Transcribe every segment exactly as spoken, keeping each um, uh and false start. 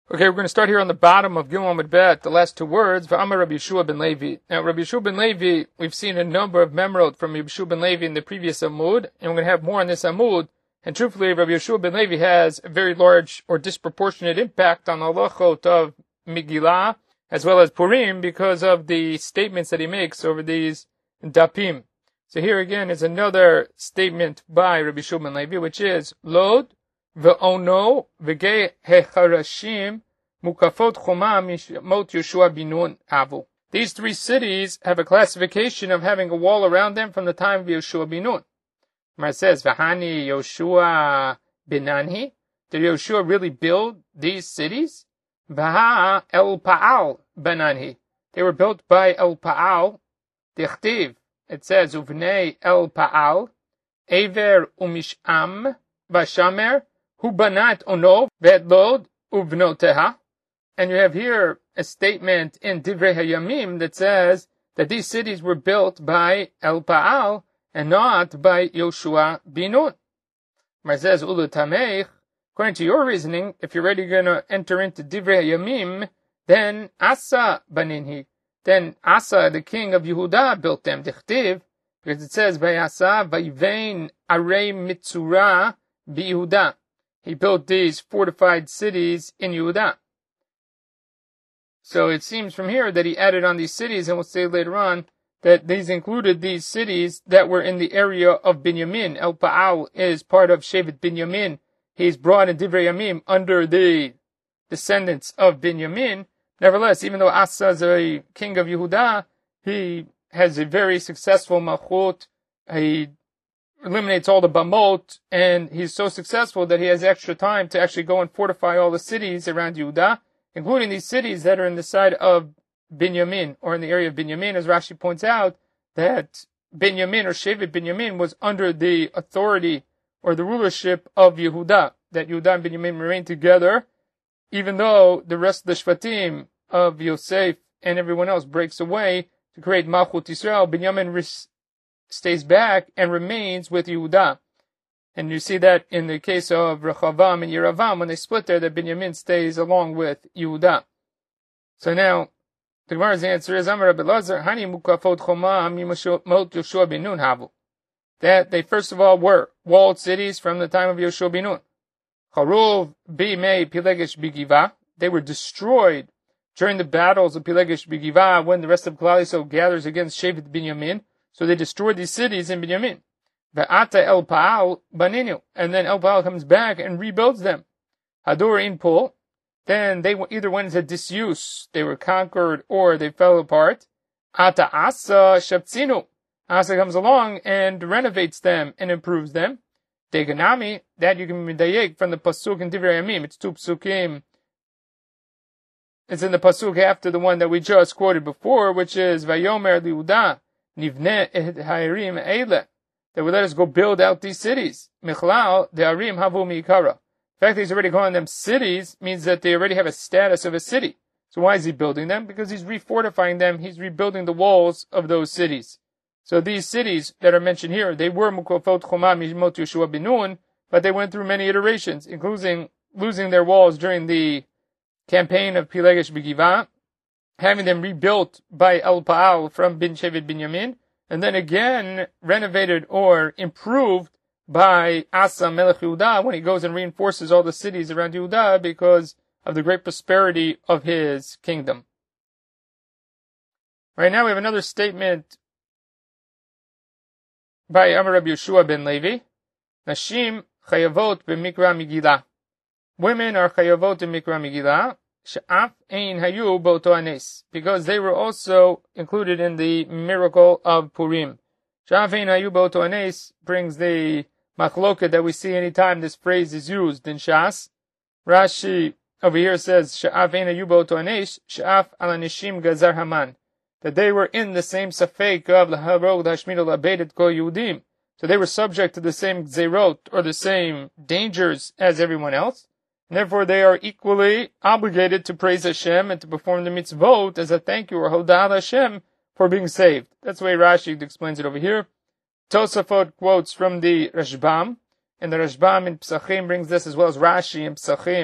Okay, we're going to start here on the bottom of Gimel Amud Bet, the last two words, V'amar Rabbi Yeshua ben Levi. Now, Rabbi Yeshua ben Levi, we've seen a number of memorot from Rabbi Yeshua ben Levi in the previous Amud, and we're going to have more on this Amud. And truthfully, Rabbi Yeshua ben Levi has a very large or disproportionate impact on the halachot of Megillah, as well as Purim, because of the statements that he makes over these dapim. So here again is another statement by Rabbi Yeshua ben Levi, which is, Lod, Ve'ono, V'gei hecharashim, Mukafot choma mot Yoshua bin Nun avu. These three cities have a classification of having a wall around them from the time of Yoshua bin Nun. It says, V'hani Yoshua binanhi. Did Yoshua really build these cities? V'ha el Pa'al bananhi. They were built by El Pa'al. Dichtiv. It says, Uvnei El Pa'al, Ever umisham, Vashamer, Hu banat ono, Ve'et Lod, Uvnoteha. And you have here a statement in Divrei Hayamim that says that these cities were built by El Pa'al and not by Yoshua bin Nun. It says, Ulu Tameich, according to your reasoning, if you're already going to enter into Divrei Hayamim, then Asa baninhi. Then Asa, the king of Yehuda, built them, Dichtiv, because it says, Vayasa vayvein arei mitzura bi-Yehuda. He built these fortified cities in Yehuda. So it seems from here that he added on these cities, and we'll say later on, that these included these cities that were in the area of Binyamin. El Pa'al is part of Shevet Binyamin. He's brought in Divrei Yamim under the descendants of Binyamin. Nevertheless, even though Asa is a king of Yehuda, he has a very successful malchut. He eliminates all the bamot, and he's so successful that he has extra time to actually go and fortify all the cities around Yehuda, including these cities that are in the side of Binyamin, or in the area of Binyamin, as Rashi points out, that Binyamin, or Shevet Binyamin, was under the authority or the rulership of Yehuda, that Yehuda and Binyamin remained together, even though the rest of the Shvatim of Yosef and everyone else breaks away to create Malchut Yisrael, Binyamin res- stays back and remains with Yehuda. And you see that in the case of Rechavam and Yeravam, when they split there, that Binyamin stays along with Yehuda. So now, the Gemara's answer is, Amar Rabbi Lazar, Hani mukafot choma mot Yoshua bin Nun havu. That they first of all were walled cities from the time of Yoshua bin Nun. Charuv b'mei Pilegesh b'Giva. They were destroyed during the battles of Pilegesh b'Giva when the rest of Klal Yisrael gathers against Shevet Binyamin. So they destroyed these cities in Binyamin. Ve'ata El Pa'al baninu. And then El Pa'al comes back and rebuilds them. Hadur in Pul. Then they either went into disuse, they were conquered, or they fell apart. Ata Asa Shaptzinu. Asa comes along and renovates them and improves them. Deganami, that you can medayek from the pasuk in Divrei Yamim. It's two pasukim. It's in the pasuk after the one that we just quoted before, which is Vayomer liuda nivne et hairim eile. That would let us go build out these cities. Michlal de'arim havu mi'ikara. The fact that he's already calling them cities means that they already have a status of a city. So why is he building them? Because he's refortifying them. He's rebuilding the walls of those cities. So these cities that are mentioned here, they were Mukafot Choma Mot Yoshua bin Nun, but they went through many iterations, including losing their walls during the campaign of Pilegesh b'Giva, having them rebuilt by El Pa'al from Bin Shevet Binyamin, and then again renovated or improved by Asa Melech Yehuda when he goes and reinforces all the cities around Yehuda because of the great prosperity of his kingdom. Right now we have another statement by Amar Rabbi Yeshua ben Levi. Nashim chayavot b'mikra Megillah. Women are chayavot in mikra Megillah. She'af ein hayu bo'oto hanes. Because they were also included in the miracle of Purim. She'af ein hayu bo'oto hanes brings the machloket that we see anytime this phrase is used in Shas. Rashi over here says, She'af ein hayu bo'oto hanes, she'af al hanishim gazar Haman. That they were in the same safek of l'harog l'hashmid l'abed kol Yehudim. So they were subject to the same gzerot, or the same dangers as everyone else. And therefore they are equally obligated to praise Hashem and to perform the mitzvot as a thank you or hoda'ah Hashem for being saved. That's the way Rashi explains it over here. Tosafot quotes from the Rashbam, and the Rashbam in Psachim brings this, as well as Rashi in Psachim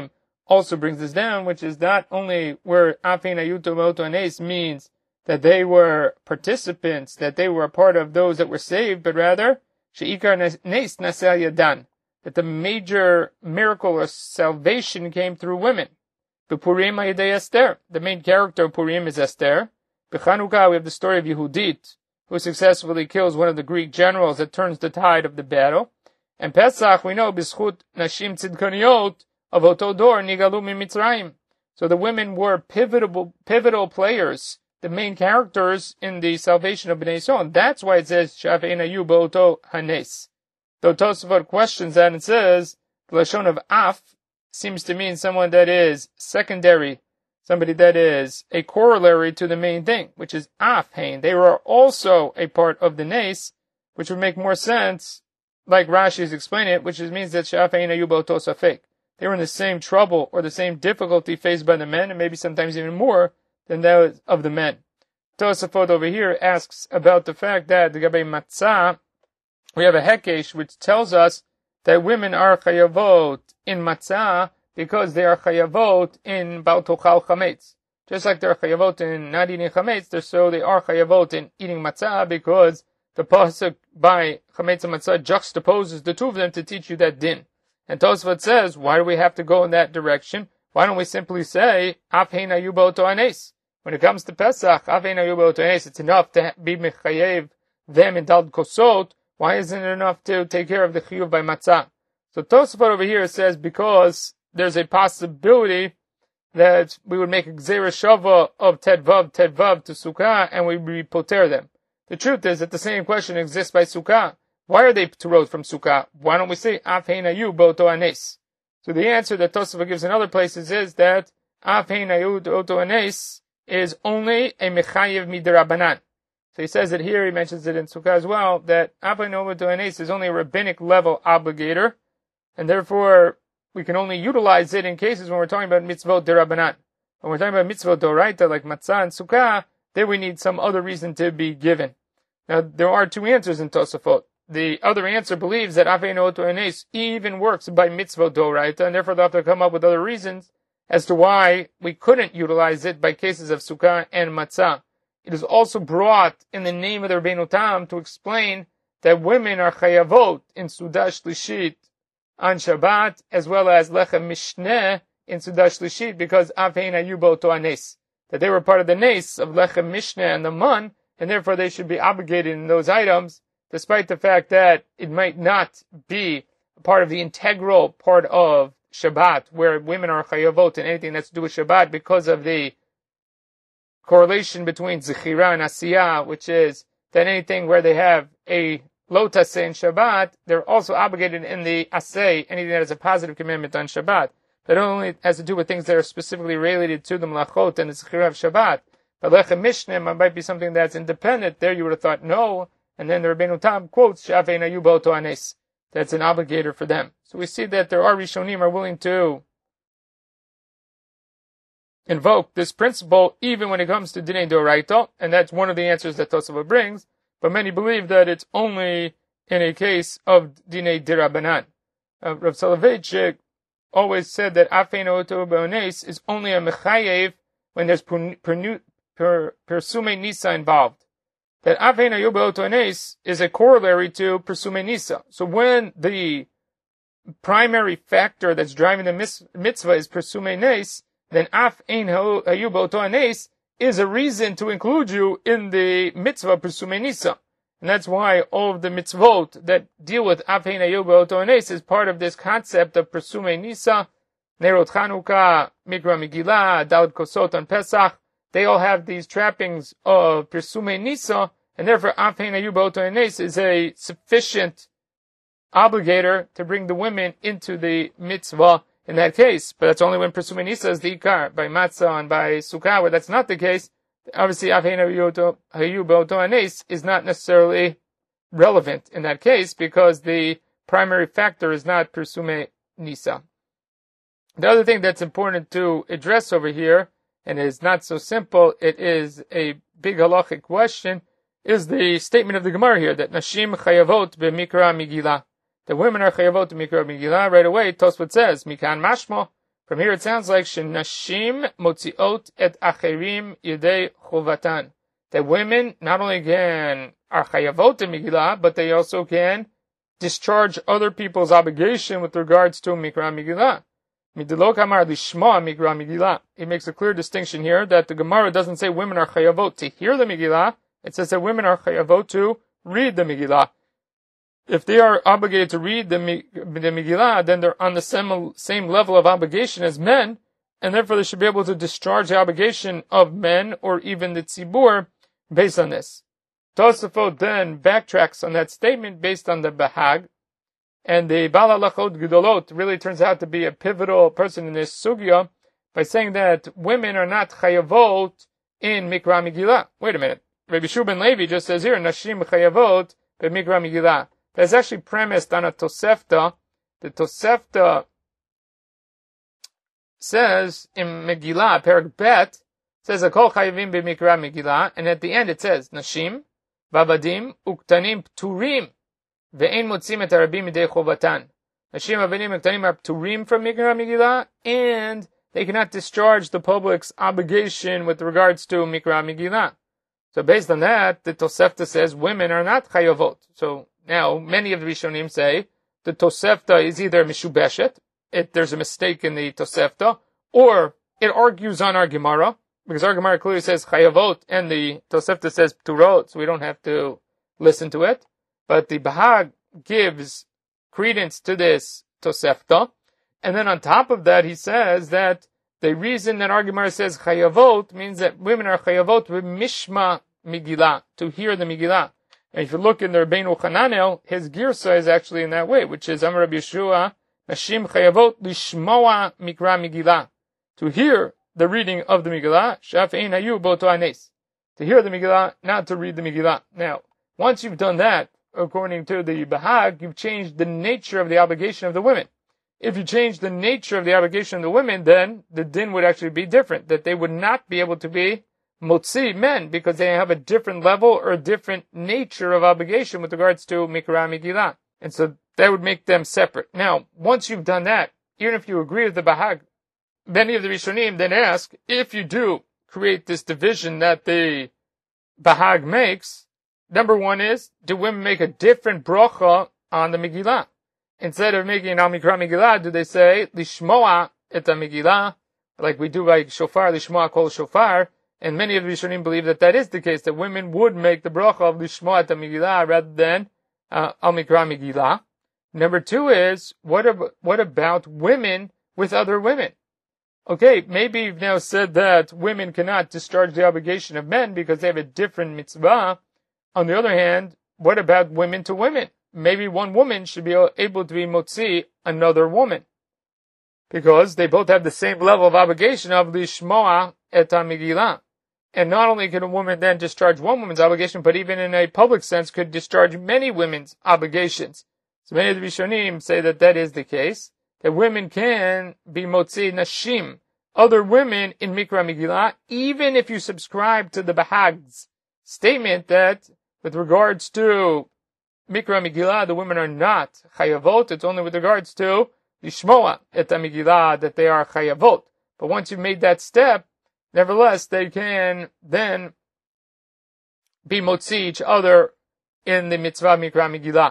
also brings this down, which is not only where Afein Hayu Be'oto Hanes means that they were participants, that they were a part of those that were saved, but rather, She'ikar Nes Nasel Yadan, that the major miracle or salvation came through women. B'Purim Hayidei Esther, the main character of Purim is Esther. B'Chanukah, we have the story of Yehudit, who successfully kills one of the Greek generals that turns the tide of the battle. And Pesach, we know, B'Schut Nashim Tzidkaniot, of Oto Dor, Nigalu Mitzrayim. So the women were pivotal, pivotal players, the main characters in the salvation of Bnei Yisrael. That's why it says, Shafein Hayu Be'oto Hanes. Though Tosafot questions that and says, the Lashon of Af seems to mean someone that is secondary, somebody that is a corollary to the main thing, which is Af Hain. They were also a part of the Nes, which would make more sense, like Rashi is explaining it, which means that Shafein Hayu Be'oto Safek. They were in the same trouble or the same difficulty faced by the men, and maybe sometimes even more than that of the men. Tosafot over here asks about the fact that the Gabei Matzah, we have a Hekesh which tells us that women are chayavot in matzah because they are chayavot in Bal Tochal Chametz. Just like they're chayavot in not eating chametz, so they are chayavot in eating matzah because the pasuk by chametz and matzah juxtaposes the two of them to teach you that din. And Tosfot says, why do we have to go in that direction? Why don't we simply say, Afein Hayu Be'oto Hanes? When it comes to Pesach, Afein Hayu Be'oto Hanes, it's enough to be mechayev them in Dal Kosot. Why isn't it enough to take care of the chiyuv by matzah? So Tosfot over here says because there's a possibility that we would make a gzera shava of tedvav tedvav to sukkah and we would poter them. The truth is that the same question exists by sukkah. Why are they p'turot from sukkah? Why don't we say Afein Hayu Be'oto Hanes? So the answer that Tosfot gives in other places is that Afein Hayu Be'oto Hanes is only a mechayev midrabanan. So he says it here, he mentions it in Sukkah as well, that Afein Hayu Be'oto Hanes is only a rabbinic level obligator, and therefore we can only utilize it in cases when we're talking about mitzvot derabanan. When we're talking about mitzvot doraita like matzah and sukkah, then we need some other reason to be given. Now there are two answers in Tosafot. The other answer believes that Afein Hayu Be'oto Hanes even works by mitzvot doraita, and therefore they'll have to come up with other reasons as to why we couldn't utilize it by cases of sukkah and matzah. It is also brought in the name of the Rabbeinu Tam to explain that women are chayavot in Sudah Shlishit on Shabbat, as well as Lechem Mishneh in Sudah Shlishit, because Afein Hayu Be'oto Hanes, that they were part of the Nes of Lechem Mishneh and the Man, and therefore they should be obligated in those items, despite the fact that it might not be part of the integral part of Shabbat, where women are chayavot in anything that's to do with Shabbat because of the correlation between Zechira and Asiyah, which is that anything where they have a Lotas in Shabbat, they're also obligated in the Asay, anything that is a positive commandment on Shabbat. That only has to do with things that are specifically related to the Melachot and the Zechira of Shabbat. But Lechem Mishneh might be something that's independent. There you would have thought no. And then the Rabbeinu Tam quotes Shafein Hayu Be'oto Hanes. That's an obligator for them. So we see that there are Rishonim are willing to invoke this principle even when it comes to Dinei Doraita, and that's one of the answers that Tosafot brings. But many believe that it's only in a case of Dinei Dirabanan. Uh, Rav Soloveitchik always said that Afein Hayu Be'oto Hanes is only a mechayev when there's per, per, per, persume nisa involved. That Afein Hayu Be'oto Hanes is a corollary to persume nisa. So when the primary factor that's driving the mitzvah is persume nes, then Afein Hayu Be'oto Hanes is a reason to include you in the mitzvah persume nisa. And that's why all of the mitzvot that deal with Afein Hayu Be'oto Hanes is part of this concept of persume nisa, Nerot Chanukah, Mikra Megillah, Daled Kosot on Pesach. They all have these trappings of persume nisa, and therefore Afein Hayu Be'oto Hanes is a sufficient obligator to bring the women into the mitzvah in that case. But that's only when persume nisa is the ikar. By matzah and by sukkah, where that's not the case, obviously Afein Hayu Be'oto Hanes is not necessarily relevant in that case because the primary factor is not persume nisa. The other thing that's important to address over here, and is not so simple, it is a big halachic question, is the statement of the Gemara here that Nashim chayavot b'mikra Megillah. The women are chayavot b'mikra Megillah. Right away, Tosfot says, Mikan mashmo, From here it sounds like Shenashim motziot et acherim yedei chovatan. That women not only can are chayavot in Megillah, but they also can discharge other people's obligation with regards to Mikra Megillah. Midilok amar lishma Mikra Megillah. He makes a clear distinction here that the Gemara doesn't say women are chayavot to hear the Megillah. It says that women are chayavot to read the Megillah. If they are obligated to read the, the Megillah, then they're on the same, same level of obligation as men, and therefore they should be able to discharge the obligation of men or even the tzibur based on this. Tosafot then backtracks on that statement based on the Bahag, and the Baal Halachot Gedolot really turns out to be a pivotal person in this sugya by saying that women are not chayavot in Mikra Megillah. Wait a minute. Rabbi Shua ben Levi just says here, Nashim chayavot be Mikra Megillah. That's actually premised on a Tosefta. The Tosefta says in Megillah, Perak Bet, says Akol chayavim be Mikra Megillah, and at the end it says Nashim, Vabadim, Uktanim, Pturim, Ve'ein motzim et harabim midei chovatan. Nashim, Vabadim, Uktanim are Pturim from Mikra Megillah, and they cannot discharge the public's obligation with regards to Mikra Megillah. So based on that, the Tosefta says women are not chayavot. So now, many of the Rishonim say the Tosefta is either Mishubeshet, if there's a mistake in the Tosefta, or it argues on our Gemara, because our Gemara clearly says Chayavot, and the Tosefta says Pturot, so we don't have to listen to it. But the Bahag gives credence to this Tosefta, and then on top of that, he says that the reason that our Gemara says Chayavot means that women are Chayavot with Mishma Megillah, to hear the Megillah. And if you look in the Rabbeinu Chananel, his girsa is actually in that way, which is Amar Rabbi Yeshua, Nashim chayavot lishmoa mikra Megillah, to hear the reading of the Megillah, shafein hayu boto anes, to hear the Megillah, not to read the Megillah. Now, once you've done that, according to the Bahag, you've changed the nature of the obligation of the women. If you change the nature of the obligation of the women, then the din would actually be different, that they would not be able to be motzi men, because they have a different level or a different nature of obligation with regards to Mikra Megillah. And so that would make them separate. Now, once you've done that, even if you agree with the Bahag, many of the Rishonim then ask, if you do create this division that the Bahag makes, number one is, do women make a different bracha on the Megillah? Instead of making al Mikra Megillah, do they say, Lishmoa et Megillah, like we do by Shofar, Lishmoa kol Shofar? And many of the Rishonim believe that that is the case, that women would make the bracha of Lishmoa et Megillah rather than uh, al Mikra Megillah. Number two is, what, ab- what about women with other women? Okay, maybe you've now said that women cannot discharge the obligation of men because they have a different mitzvah. On the other hand, what about women to women? Maybe one woman should be able to be motzi another woman, because they both have the same level of obligation of Lishmoa et Megillah. And not only can a woman then discharge one woman's obligation, but even in a public sense could discharge many women's obligations. So many of the Rishonim say that that is the case, that women can be motzi nashim, other women in Mikra Megillah, even if you subscribe to the Bahag's statement that with regards to Mikra Megillah, the women are not chayavot, it's only with regards to Lishmoa et Megillah that they are chayavot. But once you've made that step, nevertheless, they can then be motzi each other in the mitzvah Mikra Megillah.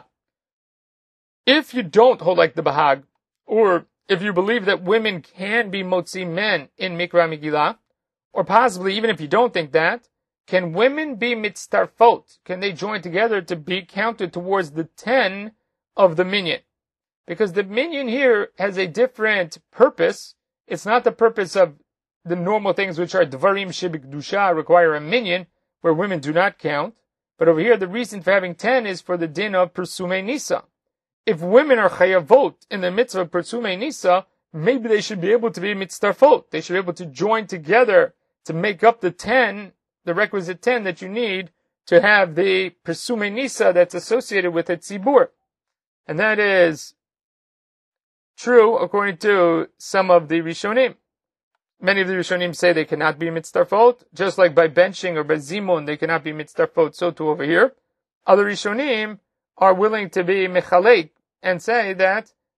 If you don't hold like the Bahag, or if you believe that women can be motzi men in Mikra Megillah, or possibly even if you don't think that, can women be mitztarfot? Can they join together to be counted towards the ten of the minyan? Because the minyan here has a different purpose. It's not the purpose of the normal things which are dvarim shebikdusha, require a minyan, where women do not count. But over here, the reason for having ten is for the din of Persume Nisa. If women are chayavot in the mitzvah of Persume Nisa, maybe they should be able to be mitztarfot. They should be able to join together to make up the ten, the requisite ten that you need to have the Persume Nisa that's associated with a tzibur. And that is true according to some of the Rishonim. Many of the Rishonim say they cannot be mitztarfot, just like by benching or by zimun they cannot be mitztarfot, so too over here. Other Rishonim are willing to be mechalek and say that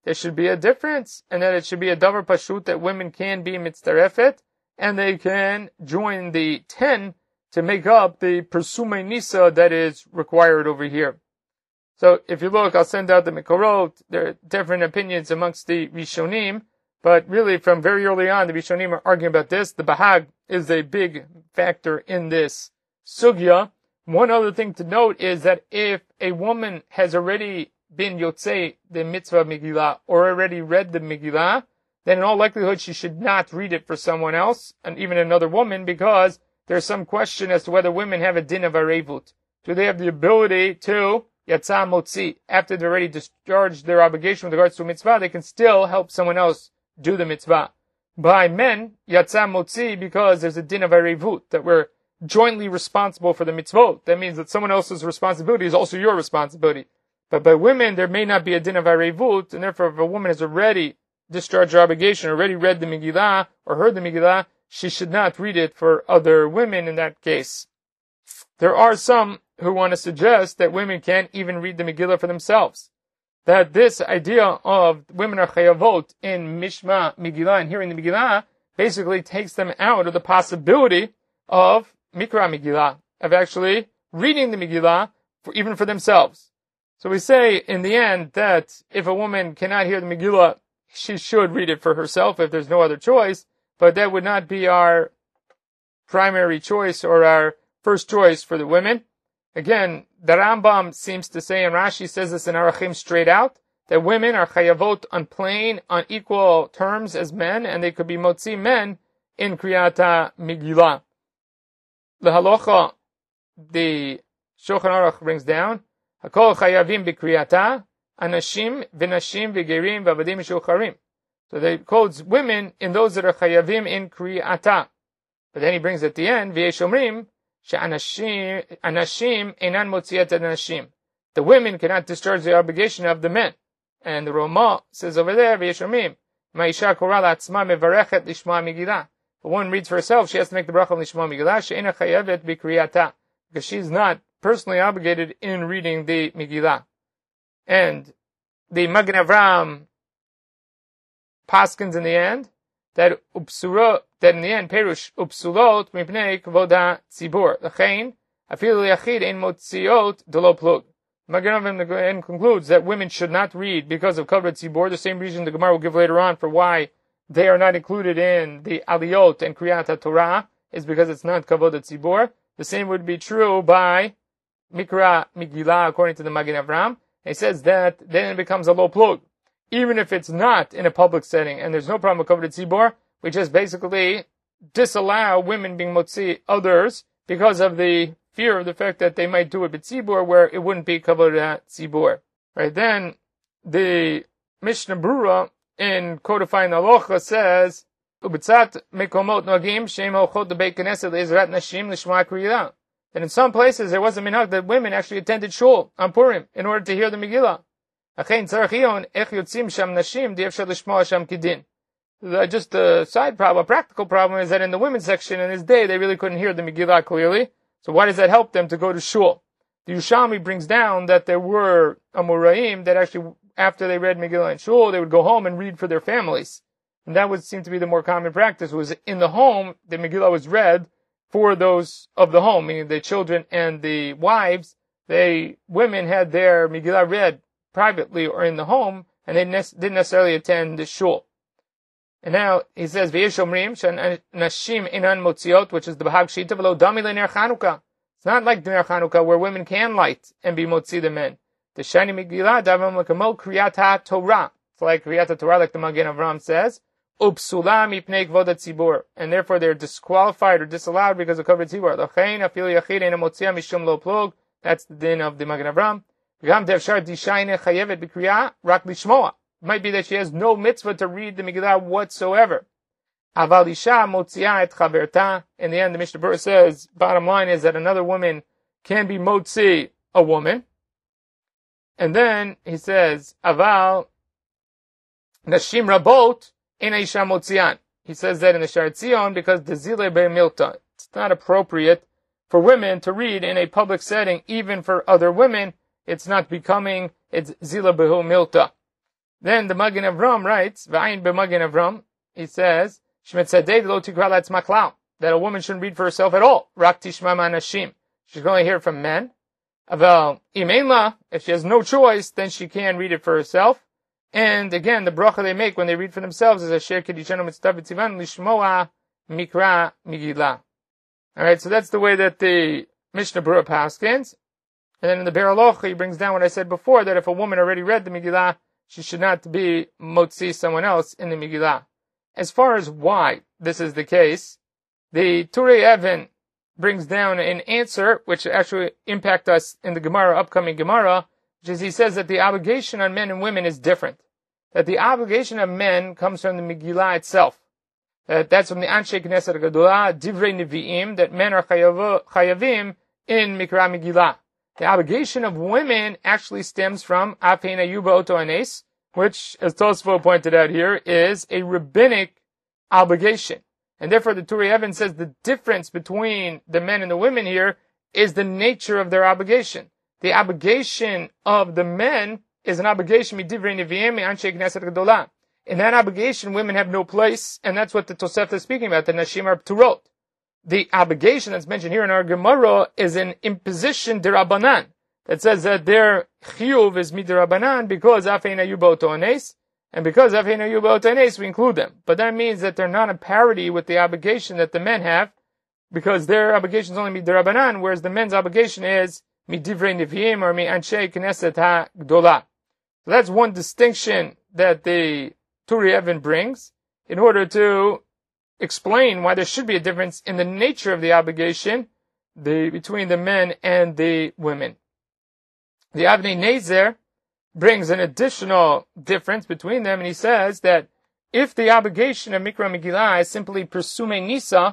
there should be a difference, and that it should be a davar pashut that women can be mitzarefet, and they can join the ten to make up the Persumei Nisa that is required over here. So if you look, I'll send out the Mikorot. There are different opinions amongst the Rishonim, but really from very early on, the Rishonim are arguing about this. The Bahag is a big factor in this sugya. One other thing to note is that if a woman has already been yotzei the mitzvah Megillah, or already read the Megillah, then in all likelihood she should not read it for someone else, and even another woman, because there's some question as to whether women have a din of arevut. Do they have the ability to Yatsa Motzi, after they've already discharged their obligation with regards to a mitzvah, they can still help someone else do the mitzvah. By men, Yatsa Motzi, because there's a din of arevut, that we're jointly responsible for the mitzvot. That means that someone else's responsibility is also your responsibility. But by women, there may not be a din of arevut, and therefore if a woman has already discharged her obligation, already read the Megillah, or heard the Megillah, she should not read it for other women in that case. There are some who want to suggest that women can't even read the Megillah for themselves. That this idea of women are chayavot in Mishma Megillah and hearing the Megillah basically takes them out of the possibility of Mikra Megillah, of actually reading the Megillah for, even for themselves. So we say in the end that if a woman cannot hear the Megillah, she should read it for herself if there's no other choice, but that would not be our primary choice or our first choice for the women. Again, the Rambam seems to say, and Rashi says this in Arachim straight out, that women are chayavot on plain, on equal terms as men, and they could be motzi men in Kriyata Megillah. The halacha, the Shulchan Aruch brings down, Hakol chayavim b'kriyata, anashim v'nashim v'gerim v'avadim mishucharim. So they quotes women in those that are chayavim in kriyata. But then he brings at the end, v'yeshomrim, she'anashim anashim einan motziat anashim. The women cannot discharge the obligation of the men. And the Roma says over there, v'yeshomrim, ma'isha korah la'atzma mevarechet lishma Megillah. If one reads for herself, she has to make the bracha of lishma Megillah, she'ena chayavet b'kriyata, because she's not personally obligated in reading the Megillah. And the Magen Avraham paskins in the end that upsuro that in the end perush upsulot mipnei kvoda tzibur l'chein afilu yachid ein motziot delo plug. Magen Avraham concludes that women should not read because of kavod tzibur, the same reason the Gemara will give later on for why they are not included in the aliyot and kriyat Torah is because it's not kavod tzibur. The same would be true by Mikra Megillah according to the Magen Avraham. He says that then it becomes a low plug. Even if it's not in a public setting and there's no problem with kavod tzibur, we just basically disallow women being motzi others because of the fear of the fact that they might do it b'tzibur where it wouldn't be kavod tzibur. Right, then the Mishnah Brura in codifying the halacha says, Ubitzat mekomot nogim shem hochot debeit knesset le'ezrat nashim l'shma kriyah. That in some places there was a minhag that women actually attended shul on Purim in order to hear the Megillah. Just a side problem, a practical problem is that in the women's section in this day they really couldn't hear the Megillah clearly. So why does that help them to go to shul? The Yerushalmi brings down that there were Amoraim that actually, after they read Megillah in shul, they would go home and read for their families. And that would seem to be the more common practice, was in the home, the Megillah was read for those of the home, meaning the children and the wives. They, women had their Megillah read privately or in the home, and they ne- didn't necessarily attend the shul. And now he says, "V'yeshomrim nashim inan motziot," which is the Bahag Shita v'lo dami le'ner Chanukah. It's not like Ner Chanukah where women can light and be motzi the men. The shiny Megillah davam l'kamol kriyat Torah. It's like kriyat Torah, like the Magen Avraham says. Upsula mipnei kvod tzibur, and therefore they're disqualified or disallowed because of kavod tzibur. L'chein afilu yachid ein motzia mishum lo plug. That's the din of the Magen Avraham. It might be that she has no mitzvah to read the Megillah whatsoever. In the end, the Mishnah Berurah says, bottom line is that another woman can be motzi a woman. And then he says, Aval nashim rabot in isha motzian. He says that in the Shar Tzion because the zile be milta. It's not appropriate for women to read in a public setting, even for other women. It's not becoming, it's zila behu milta. Then the Magen Avram writes, V'ayin b'Magen Avram, he says, Shmetzadeh lo tikra la'atzma klal, that a woman shouldn't read for herself at all. Rak tishma ma'anashim. She can only hear it from men. Aval imein la, if she has no choice, then she can read it for herself. And again, the bracha they make when they read for themselves is Asher kedishanu mitzvah v'tzivan lishmoa mikra Megillah. Alright, so that's the way that the Mishnah Berurah paskins. And then in the Be'er Halacha, he brings down what I said before, that if a woman already read the Megillah, she should not be motzi someone else in the Megillah. As far as why this is the case, the Turei Even brings down an answer, which actually impact us in the Gemara, upcoming Gemara, which is he says that the obligation on men and women is different. That the obligation of men comes from the Megillah itself. That that's from the Anshe Knesset Gadolah, Divrei Nevi'im, that men are chayavim in Mikra Megillah. The obligation of women actually stems from Afein Ayuba Oto Anes, which, as Tosfo pointed out here, is a rabbinic obligation. And therefore the Turei Even says the difference between the men and the women here is the nature of their obligation. The obligation of the men is an obligation Midivrei Nevi'im Anshe Knesset Gadolah. In that obligation, women have no place, and that's what the Tosefta is speaking about, the Nashim are Pturot. The obligation that's mentioned here in our Gemara is an imposition derabanan that says that their chiyuv is midirabanan because afein ayuba oto anes, and because afein ayuba oto anes we include them. But that means that they're not a parity with the obligation that the men have, because their obligation is only midirabanan, whereas the men's obligation is midivrei neviim or mi anshe knesset ha gdolah. So that's one distinction that the Turei Even brings in order to explain why there should be a difference in the nature of the obligation the, between the men and the women. The Avnei Nezer brings an additional difference between them, and he says that if the obligation of Mikra Megillah is simply Persume Nisa,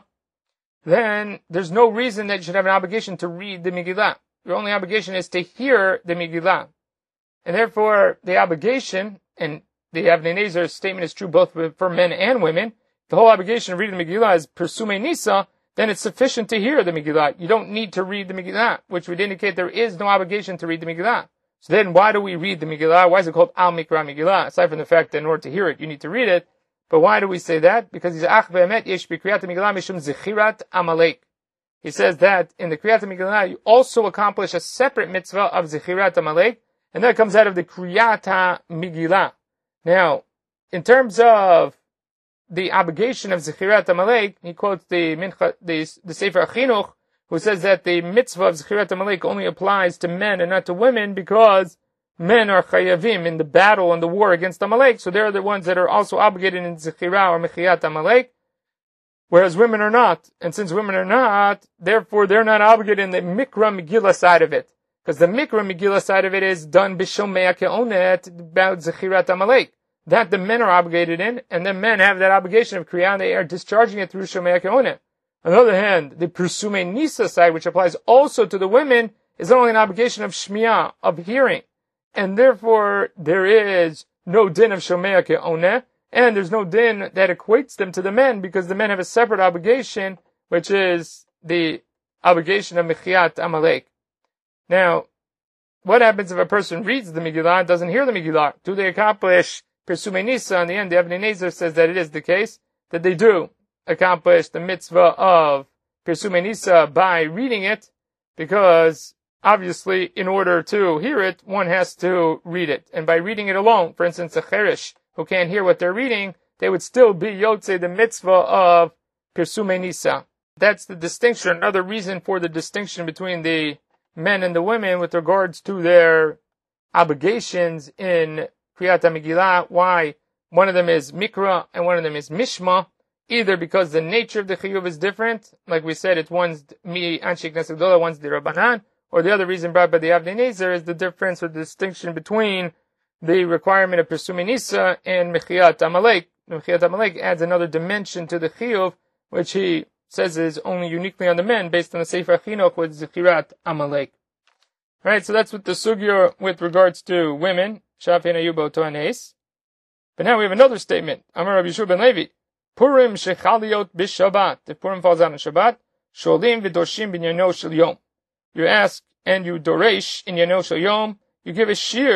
then there's no reason that you should have an obligation to read the Megillah. Your only obligation is to hear the Megillah. And therefore, the obligation, and the Avnei Nezer's statement is true both for men and women, the whole obligation of reading the Megillah is Persume Nisa, then it's sufficient to hear the Megillah. You don't need to read the Megillah, which would indicate there is no obligation to read the Megillah. So then why do we read the Megillah? Why is it called Al Mikra Megillah? Aside from the fact that in order to hear it, you need to read it. But why do we say that? Because he's Ach Be'emet Yesh B'Kriyat Megillah Mishum Zechirat Amalek. He says that in the Kriyat Megillah, you also accomplish a separate mitzvah of Zechirat Amalek, and that comes out of the Kriyat Megillah. Now, in terms of the obligation of Zechirat Amalek, he quotes the Mincha, the, the Sefer Achinuch, who says that the mitzvah of Zechirat Amalek only applies to men and not to women because men are chayavim in the battle and the war against Amalek, so they're the ones that are also obligated in Zechirah or Mechiyat Amalek, whereas women are not. And since women are not, therefore they're not obligated in the Mikra Megillah side of it. Because the Mikra Megillah side of it is done b'shomea ke'onet about Zechirat Amalek. That the men are obligated in, and the men have that obligation of Kriyah, and they are discharging it through Shomea Ke'onet. On the other hand, the Persume Nisa side, which applies also to the women, is only an obligation of Shmiya, of hearing. And therefore, there is no din of Shomea Ke'onet, and there's no din that equates them to the men, because the men have a separate obligation, which is the obligation of Mechiyat Amalek. Now, what happens if a person reads the Megillah and doesn't hear the Megillah? Do they accomplish Persume Nisa? In the end, the Avnei Nezer says that it is the case, that they do accomplish the mitzvah of Persume Nisa by reading it, because obviously in order to hear it, one has to read it. And by reading it alone, for instance, a Cherish who can't hear what they're reading, they would still be Yotze, the mitzvah of Persume Nisa. That's the distinction, another reason for the distinction between the men and the women with regards to their obligations in Kriyat Megillah, why one of them is Mikra and one of them is Mishma, either because the nature of the Chiyuv is different, like we said, it's one's Mi Anshe Knesset Gdolah, one's the Rabbanan, or the other reason brought by the Avnei Nezer is the difference or the distinction between the requirement of Persume Nisa and Mechiyat Amalek. Mechiyat Amalek adds another dimension to the Chiyuv, which he says is only uniquely on the men, based on the Sefer Chinuch with Zechirat Amalek. Right, so that's what the sugya with regards to women. Shafin Ayuba Oto Anes. But now we have another statement. Amar Rabbi Yeshua ben Levi. Purim shechaliot b'Shabbat. If Purim falls out on Shabbat, sholim v'doshim b'nyano shel yom. You ask and you doresh in yano shel yom. You give a shear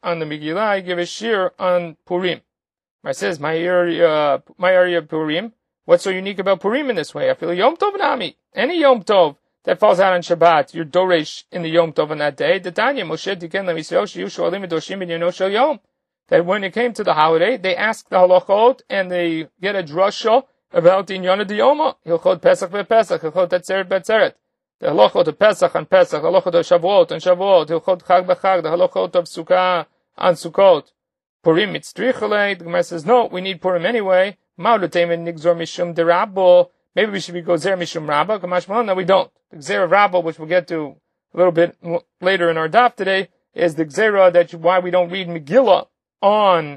on the Megillah, I give a shir on Purim. It says, my area, my area of Purim. What's so unique about Purim in this way? I feel Yom Tov Nami. Any Yom Tov that falls out on Shabbat, you're Doresh in the Yom Tov on that day. Tanya Moshe Tiken LaMisrael Sheyu Shoalim V'Doshim B'Yeno Shel Yom. That when it came to the holiday, they ask the halachot and they get a drasha about the Inyana Diyoma. Hilchot Pesach ve'Pesach, Hilchot Atzeret ve'Atzeret. The halachot of Pesach on Pesach, the halachot of Shavuot on Shavuot, Hilchot Chag v'Chag, the halachot of Sukkah on Sukkot. Purim mitzrichalei. The Gemara says, no, we need Purim anyway. Ma'udateim nigzor mishum derabbo. Maybe we should be gozer mishum rabba. Kamash malon. No, we don't. The gzera rabba, which we'll get to a little bit later in our daf today, is the gzera that you, why we don't read Megillah on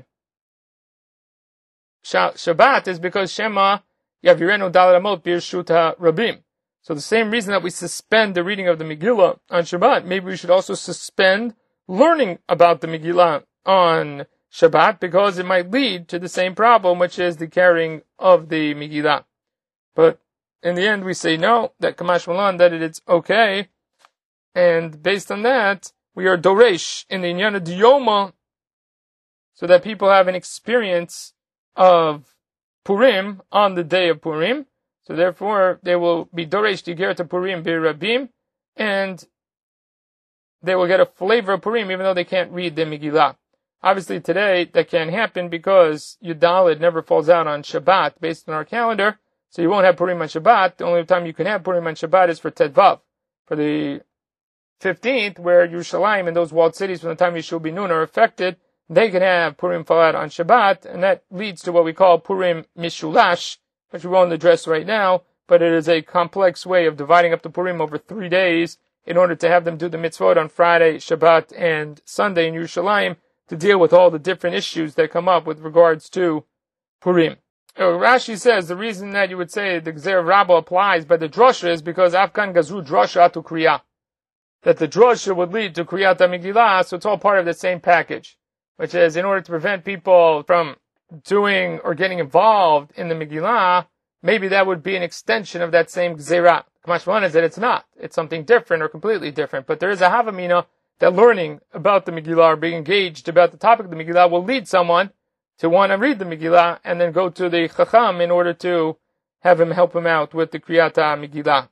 Shabbat is because Shema Yavirenu Daled Amot Birshuta Rabim. So the same reason that we suspend the reading of the Megillah on Shabbat, maybe we should also suspend learning about the Megillah on Shabbat, because it might lead to the same problem, which is the carrying of the Megillah. But in the end, we say no, that Kamash Malan, that it's okay, and based on that, we are Doresh in the Inyana Diyoma, so that people have an experience of Purim on the day of Purim. So therefore, they will be Doresh Tiger to Purim Birabim, and they will get a flavor of Purim, even though they can't read the Megillah. Obviously today, that can't happen because Yudalid never falls out on Shabbat based on our calendar, so you won't have Purim on Shabbat. The only time you can have Purim on Shabbat is for Tedvav, for the fifteenth, where Yerushalayim and those walled cities from the time Yeshua ben Nun are affected, they can have Purim fall out on Shabbat, and that leads to what we call Purim Mishulash, which we won't address right now, but it is a complex way of dividing up the Purim over three days in order to have them do the mitzvot on Friday, Shabbat, and Sunday in Yerushalayim, to deal with all the different issues that come up with regards to Purim. Oh, Rashi says the reason that you would say the Gzer Rabba applies by the drosha is because Afkan Gazu drosha to Kriya. That the drosha would lead to Kriyat HaMegillah, so it's all part of the same package. Which is, in order to prevent people from doing or getting involved in the Megillah, maybe that would be an extension of that same Gzerah. Kamash Malan is that it's not. It's something different or completely different. But there is a Havamina that learning about the Megillah or being engaged about the topic of the Megillah will lead someone to want to read the Megillah and then go to the Chacham in order to have him help him out with the Kriyat HaMegillah.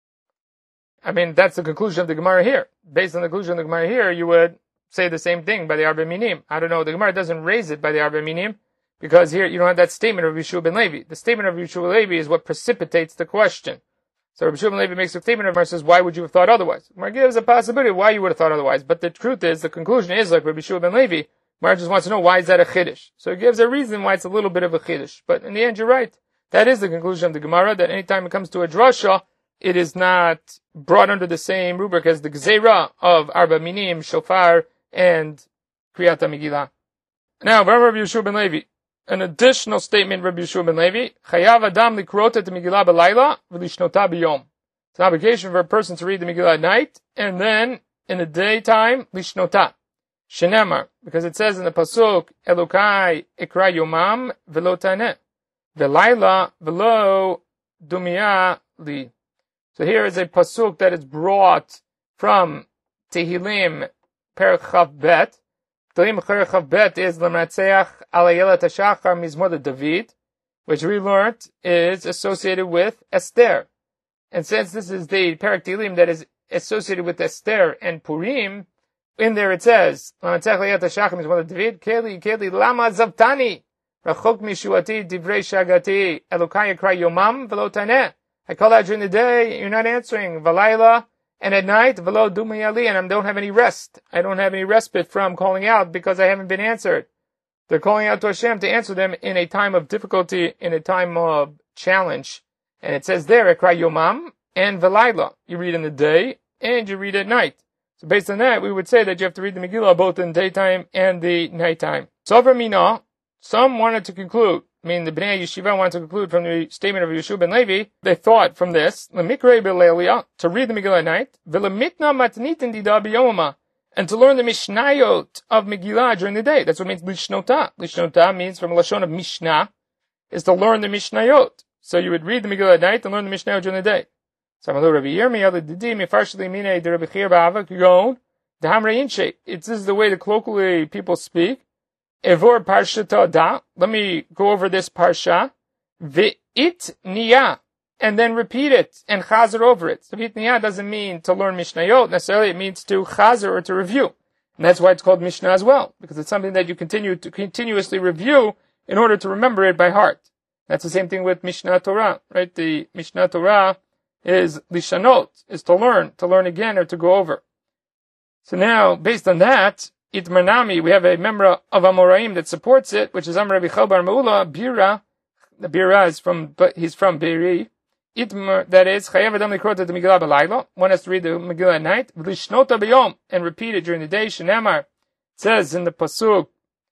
I mean, that's the conclusion of the Gemara here. Based on the conclusion of the Gemara here, you would say the same thing by the Arba Minim. I don't know, the Gemara doesn't raise it by the Arba Minim, because here you don't have that statement of Yeshua ben Levi. The statement of Yeshua ben Levi is what precipitates the question. So Rabbi Yeshua ben Levi makes a statement of Gemara, says, why would you have thought otherwise? Gemara gives a possibility of why you would have thought otherwise, but the truth is, the conclusion is like Rabbi Yeshua ben Levi. Gemara just wants to know, why is that a Chiddush? So it gives a reason why it's a little bit of a Chiddush. But in the end, you're right. That is the conclusion of the Gemara, that anytime it comes to a drasha, it is not brought under the same rubric as the Gzeira of Arba Minim, Shofar, and Kriyat HaMegillah. Now, Rabbi Yeshua ben Levi, an additional statement, Rabbi Yeshua ben Levi, Chayav Adam likrot et Megillah b'layla v'lishnota b'yom. It's an obligation for a person to read the Megillah at night, and then in the daytime, lishnota. Shenemar, because it says in the pasuk, Elokai ikra yomam v'lo taneh, v'layla v'lo dumia li. So here is a pasuk that is brought from Tehillim Perek Chav Bet. Tehillim Perek Chav Bet is L'Matzeach Alayelat HaShachar Mizmor David, which we learned is associated with Esther. And since this is the Perek Tehillim that is associated with Esther and Purim, in there it says, L'Matzeach Alayelat HaShachar Mizmor David, Keli, Keli, Lama Zavtani, Rachok Mishuati, Divrei Shagati, Elokai Yikra Yomam, V'lo Taneh. I call out during the day, you're not answering. Valayla, and at night, v'lo dumayali, and I don't have any rest. I don't have any respite from calling out because I haven't been answered. They're calling out to Hashem to answer them in a time of difficulty, in a time of challenge. And it says there, Ekra Yomam and Valayla. You read in the day, and you read at night. So based on that, we would say that you have to read the Megillah both in daytime and the nighttime. So for Mina, some wanted to conclude, I mean, the Bnei Yeshiva wanted to conclude from the statement of Yeshua ben Levi, they thought from this, L'mikrei b'leilia, to read the Megillah at night, v'lemitna matnitin dida b'yoma, and to learn the Mishnayot of Megillah during the day. That's what it means Lishnota. Lishnota means, from a Lashon of Mishnah, is to learn the Mishnayot. So you would read the Megillah at night and learn the Mishnayot during the day. Samalu Rabbi Yirmiyah, the Didi, Mefarshli Mine, the Rabbi Chir Ba'ava, Kigon, The Hamre Inshe. This is the way the colloquially people speak. Evor Parshata Da. Let me go over this Parsha. Ve'it Niyah. And then repeat it and chazer over it. So Ve'it Niyah doesn't mean to learn Mishnayot necessarily. It means to chazer or to review. And that's why it's called Mishnah as well. Because it's something that you continue to continuously review in order to remember it by heart. That's the same thing with Mishnah Torah, right? The Mishnah Torah is lishanot, is to learn, to learn again or to go over. So now, based on that, Itmar Nami, we have a member of Amoraim that supports it, which is Amar Rabbi Chel Bar Meula, Bira. The Bira is from, he's from Be'eri. Itmar, that is, Chayav Adam Likrot the Megillah B'Layla. One has to read the Megillah at night. V'lishnota b'yom, and repeat it during the day. Shenamar, it says in the Pasuk,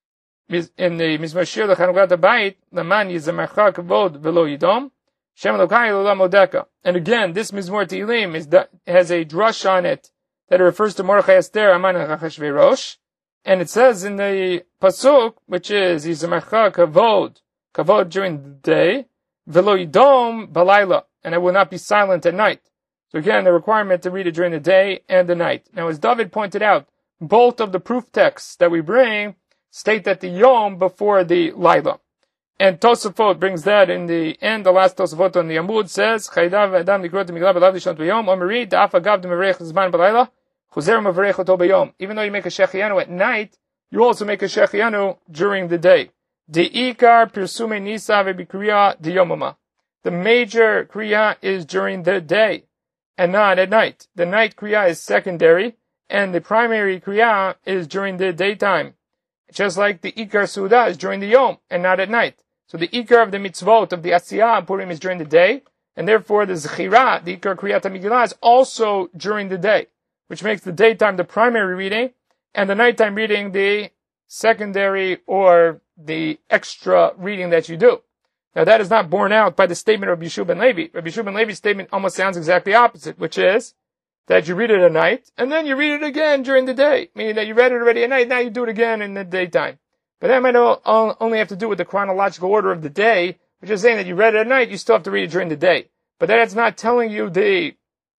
in the Mizmor Shir L'Chanukat HaBayit, Laman Yizamarcha Kavod V'lo Yidom, Shem Elokai L'Olam Odeka. And again, this Mizmor Tehillim is that, has a drush on it that refers to Mordechai Esther, Aman and Achashverosh. And it says in the Pasuk, which is Yizamarcha Kavod, Kavod during the day, V'lo Yidom B'Layla, and I will not be silent at night. So again, the requirement to read it during the day and the night. Now, as David pointed out, both of the proof texts that we bring state that the Yom before the Laila. And Tosafot brings that in the end. The last Tosafot on the Amud says, Chaydav Adam Likrot Megillah B'Lav Lishon B'Yom, Omri Da'af Agav D'Merech Zman B'Layla, Chuzer M'Verech Oto B'Yom. Even though you make a Shechianu at night, you also make a Shechianu during the day. De'ikar Pirsume Nisa Ve'Bikriya D'Yomama. The major Kriya is during the day, and not at night. The night Kriya is secondary, and the primary Kriya is during the daytime. Just like the Ikar Suda is during the Yom, and not at night. So the Ikar of the mitzvot of the Asiyah Purim is during the day, and therefore the Zechira, the Ikar Kriyat HaMegillah, is also during the day, which makes the daytime the primary reading, and the nighttime reading the secondary or the extra reading that you do. Now that is not borne out by the statement of Rabbi Yehoshua ben Levi. Rabbi Yehoshua ben Levi's statement almost sounds exactly opposite, which is that you read it at night, and then you read it again during the day. Meaning that you read it already at night, now you do it again in the daytime. But that might only have to do with the chronological order of the day, which is saying that you read it at night, you still have to read it during the day. But that's not telling you the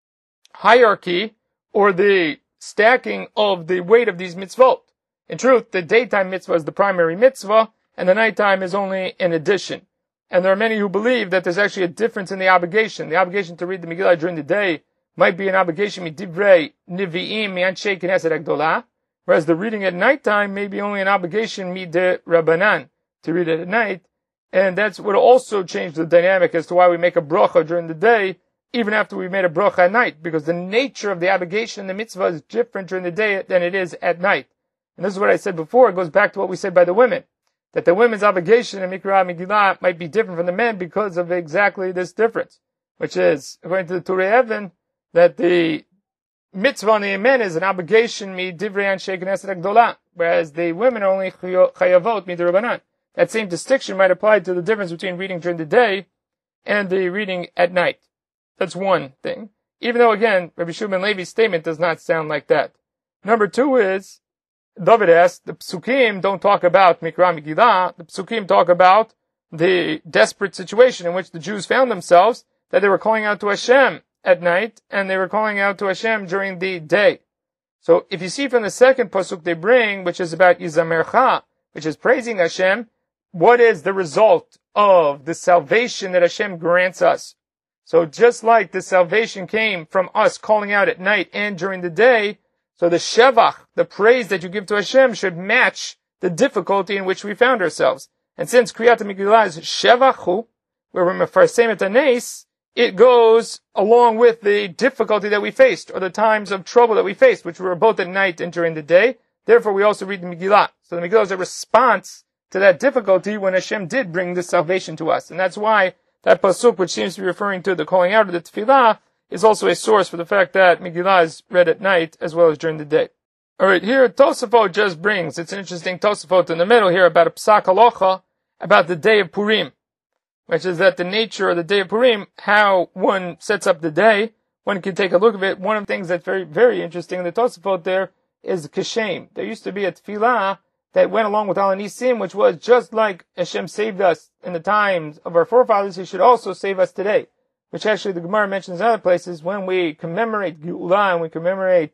hierarchy or the stacking of the weight of these mitzvot. In truth, the daytime mitzvah is the primary mitzvah, and the nighttime is only an addition. And there are many who believe that there's actually a difference in the obligation. The obligation to read the Megillah during the day might be an obligation midivrei nivi'im mi'anshei knesset hagdolah, whereas the reading at nighttime may be only an obligation mide rabbanan, to read it at night, and that's what also changed the dynamic as to why we make a bracha during the day, even after we made a bracha at night, because the nature of the obligation, the mitzvah, is different during the day than it is at night. And this is what I said before, it goes back to what we said by the women, that the women's obligation in Mikra Megillah might be different from the men because of exactly this difference, which is, according to the Turei Even, that the mitzvah on the men is an obligation mi divrei anshei knesset hagdolah, whereas the women are only chayavot mi d'Rabbanan. That same distinction might apply to the difference between reading during the day and the reading at night. That's one thing. Even though, again, Rabbi Yehoshua ben Levi's statement does not sound like that. Number two is, David asked, the Psukim don't talk about Mikra Megillah, the Psukim talk about the desperate situation in which the Jews found themselves, that they were calling out to Hashem at night, and they were calling out to Hashem during the day. So if you see from the second pasuk they bring, which is about Yizamercha, which is praising Hashem, what is the result of the salvation that Hashem grants us? So just like the salvation came from us calling out at night and during the day, so the shevach, the praise that you give to Hashem, should match the difficulty in which we found ourselves. And since Kriyat HaMegillah is shevachu, where we're mefarsem et hanes, it goes along with the difficulty that we faced, or the times of trouble that we faced, which were both at night and during the day. Therefore, we also read the Megillah. So the Megillah is a response to that difficulty when Hashem did bring this salvation to us. And that's why that pasuk, which seems to be referring to the calling out of the tefillah, is also a source for the fact that Megillah is read at night as well as during the day. Alright, here Tosafot just brings, it's an interesting Tosafot in the middle here about a psak halacha, about the day of Purim, which is that the nature of the day of Purim, how one sets up the day, one can take a look at it. One of the things that's very, very interesting in the Tosafot there is Kashem. There used to be a tefillah that went along with Al Nisim, which was just like Hashem saved us in the times of our forefathers, He should also save us today. Which actually the Gemara mentions in other places when we commemorate Geulah and we commemorate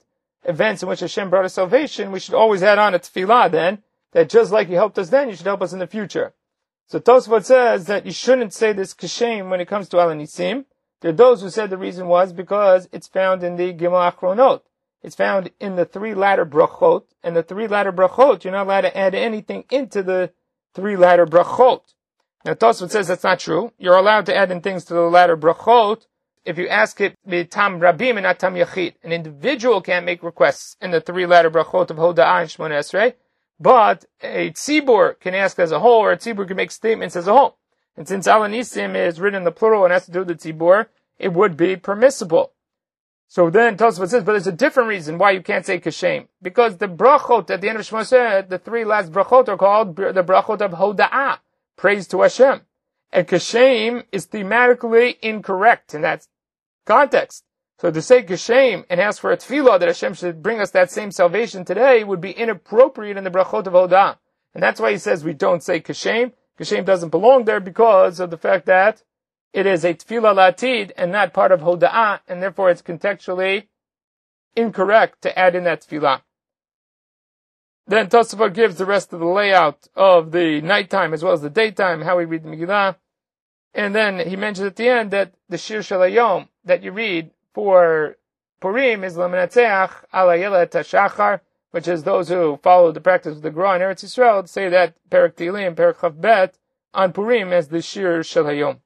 events in which Hashem brought us salvation, we should always add on a tefillah then, that just like He helped us then, you should help us in the future. So Tosfot says that you shouldn't say this kashem when it comes to Al Nisim. There are those who said the reason was because it's found in the Gimel Achronot. It's found in the three latter brachot, and the three latter brachot, you're not allowed to add anything into the three latter brachot. Now Tosfot says that's not true. You're allowed to add in things to the latter brachot if you ask it tam rabim and not tam yachid. An individual can't make requests in the three latter brachot of Hoda'ah and Shmona Esrei, but a tzibur can ask as a whole, or a tzibur can make statements as a whole. And since Al Nisim is written in the plural and has to do with the tzibur, it would be permissible. So then Tosfot says, but there's a different reason why you can't say kashem. Because the brachot at the end of Shema Esrei, the three last brachot are called the brachot of Hoda'ah, praise to Hashem. And kashem is thematically incorrect in that context. So to say kashem and ask for a tefillah that Hashem should bring us that same salvation today would be inappropriate in the brachot of Hoda'ah. And that's why he says we don't say kashem. Kashem doesn't belong there because of the fact that it is a tefillah latid and not part of Hoda'ah, and therefore it's contextually incorrect to add in that tefillah. Then Tosafot gives the rest of the layout of the nighttime as well as the daytime, how we read the Megillah. And then he mentions at the end that the Shir Shel Hayom that you read for Purim is L'menatzeach Al Hayelet HaShachar, which is those who follow the practice of the Gra in Eretz Yisrael say that Perek Tehillim, Perek Chav Bet on Purim as the Shir Shel Hayom.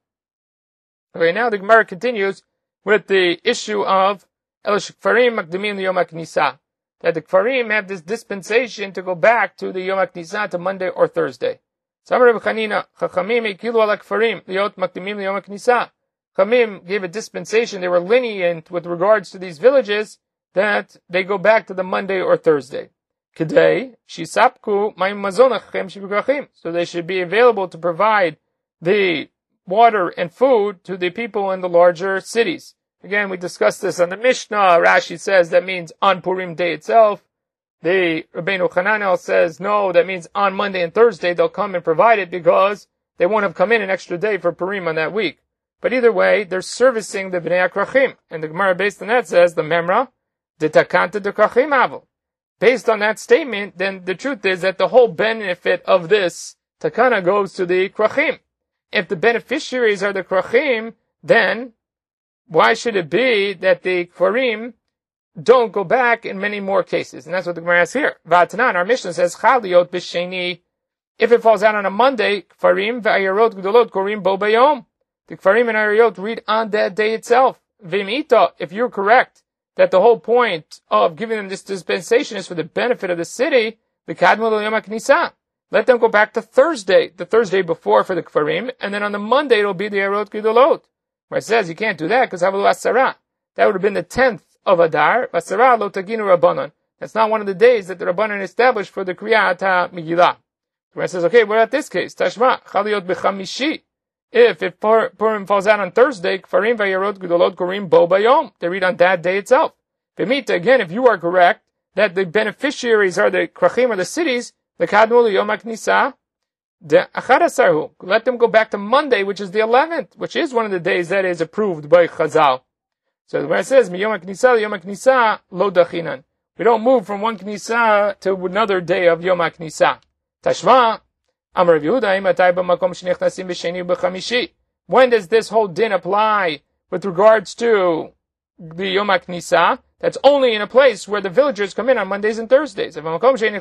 Okay, now the Gemara continues with the issue of El Shekfarim Makdimim Yom HaKnisa, that the Kfarim have this dispensation to go back to the Yom HaKnisa, to Monday or Thursday. Samar Reb Chanina, Chachamim Ekilu Al HaKfarim Liot Makdimim Yom HaKnisa. Chachamim gave a dispensation, they were lenient with regards to these villages, that they go back to the Monday or Thursday. Kedei, Shisapku Mayim Mazon Achem Shibukrachim. So they should be available to provide the water and food to the people in the larger cities. Again, we discussed this on the Mishnah. Rashi says that means on Purim day itself. The Rabbeinu Hananel says no, that means on Monday and Thursday they'll come and provide it because they won't have come in an extra day for Purim on that week. But either way, they're servicing the Bnei Akrachim. And the Gemara based on that says, the Memra, the Takanta de Krachim Avil. Based on that statement, then the truth is that the whole benefit of this Takana goes to the Krachim. If the beneficiaries are the Krachim, then why should it be that the Kfarim don't go back in many more cases? And that's what the Gemara has here. V'atanan, our Mishnah says, Chaliot b'sheni. If it falls out on a Monday, Kfarim v'ayarot gdolot korim bo bayom. The Kfarim and Ayarot read on that day itself. V'imita, if you're correct, that the whole point of giving them this dispensation is for the benefit of the city, the Kadmul Yom HaKnisa. Let them go back to Thursday, the Thursday before for the Kfarim, and then on the Monday it'll be the Ayarot Gidolot. Where it says you can't do that because Havalu Asara. That would have been the tenth of Adar. Asara lo taginu Rabbanon. That's not one of the days that the Rabbanon established for the Kriyat HaMegillah. Where it says, okay, what about this case? Tashma, Chaliot b'chamishi. If if Purim falls out on Thursday, Kfarim v'Ayarot Gidolot Korim Bo Bayom. They read on that day itself. V'mita, again, if you are correct that the beneficiaries are the Krachim or the cities, the Kadmul Yom HaKnisa, the Achadasarhu. Let them go back to Monday, which is the eleventh, which is one of the days that is approved by Chazal. So when it says, Yom HaKnisa, Yom HaKnisa, Lo Dachinan. We don't move from one Knisa to another day of Yom HaKnisa. Tashma, Amar Rav Yehuda, Imatay b'makom shenichnasim b'sheni u'b'chamishi. When does this whole din apply with regards to the Yom HaKnisa? That's only in a place where the villagers come in on Mondays and Thursdays. In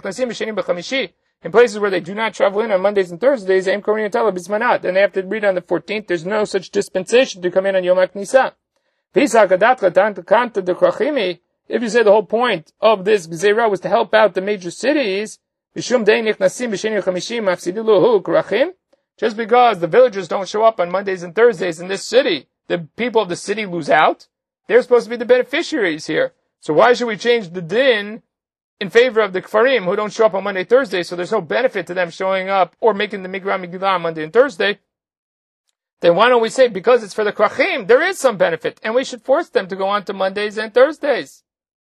places where they do not travel in on Mondays and Thursdays, then they have to read on the fourteenth. There's no such dispensation to come in on Yom HaKnisa. If you say the whole point of this Gzeirah was to help out the major cities, just because the villagers don't show up on Mondays and Thursdays in this city, the people of the city lose out. They're supposed to be the beneficiaries here. So why should we change the din in favor of the Kfarim who don't show up on Monday, Thursday, so there's no benefit to them showing up or making the Migrah Megillah on Monday and Thursday? Then why don't we say, because it's for the Krachim, there is some benefit, and we should force them to go on to Mondays and Thursdays.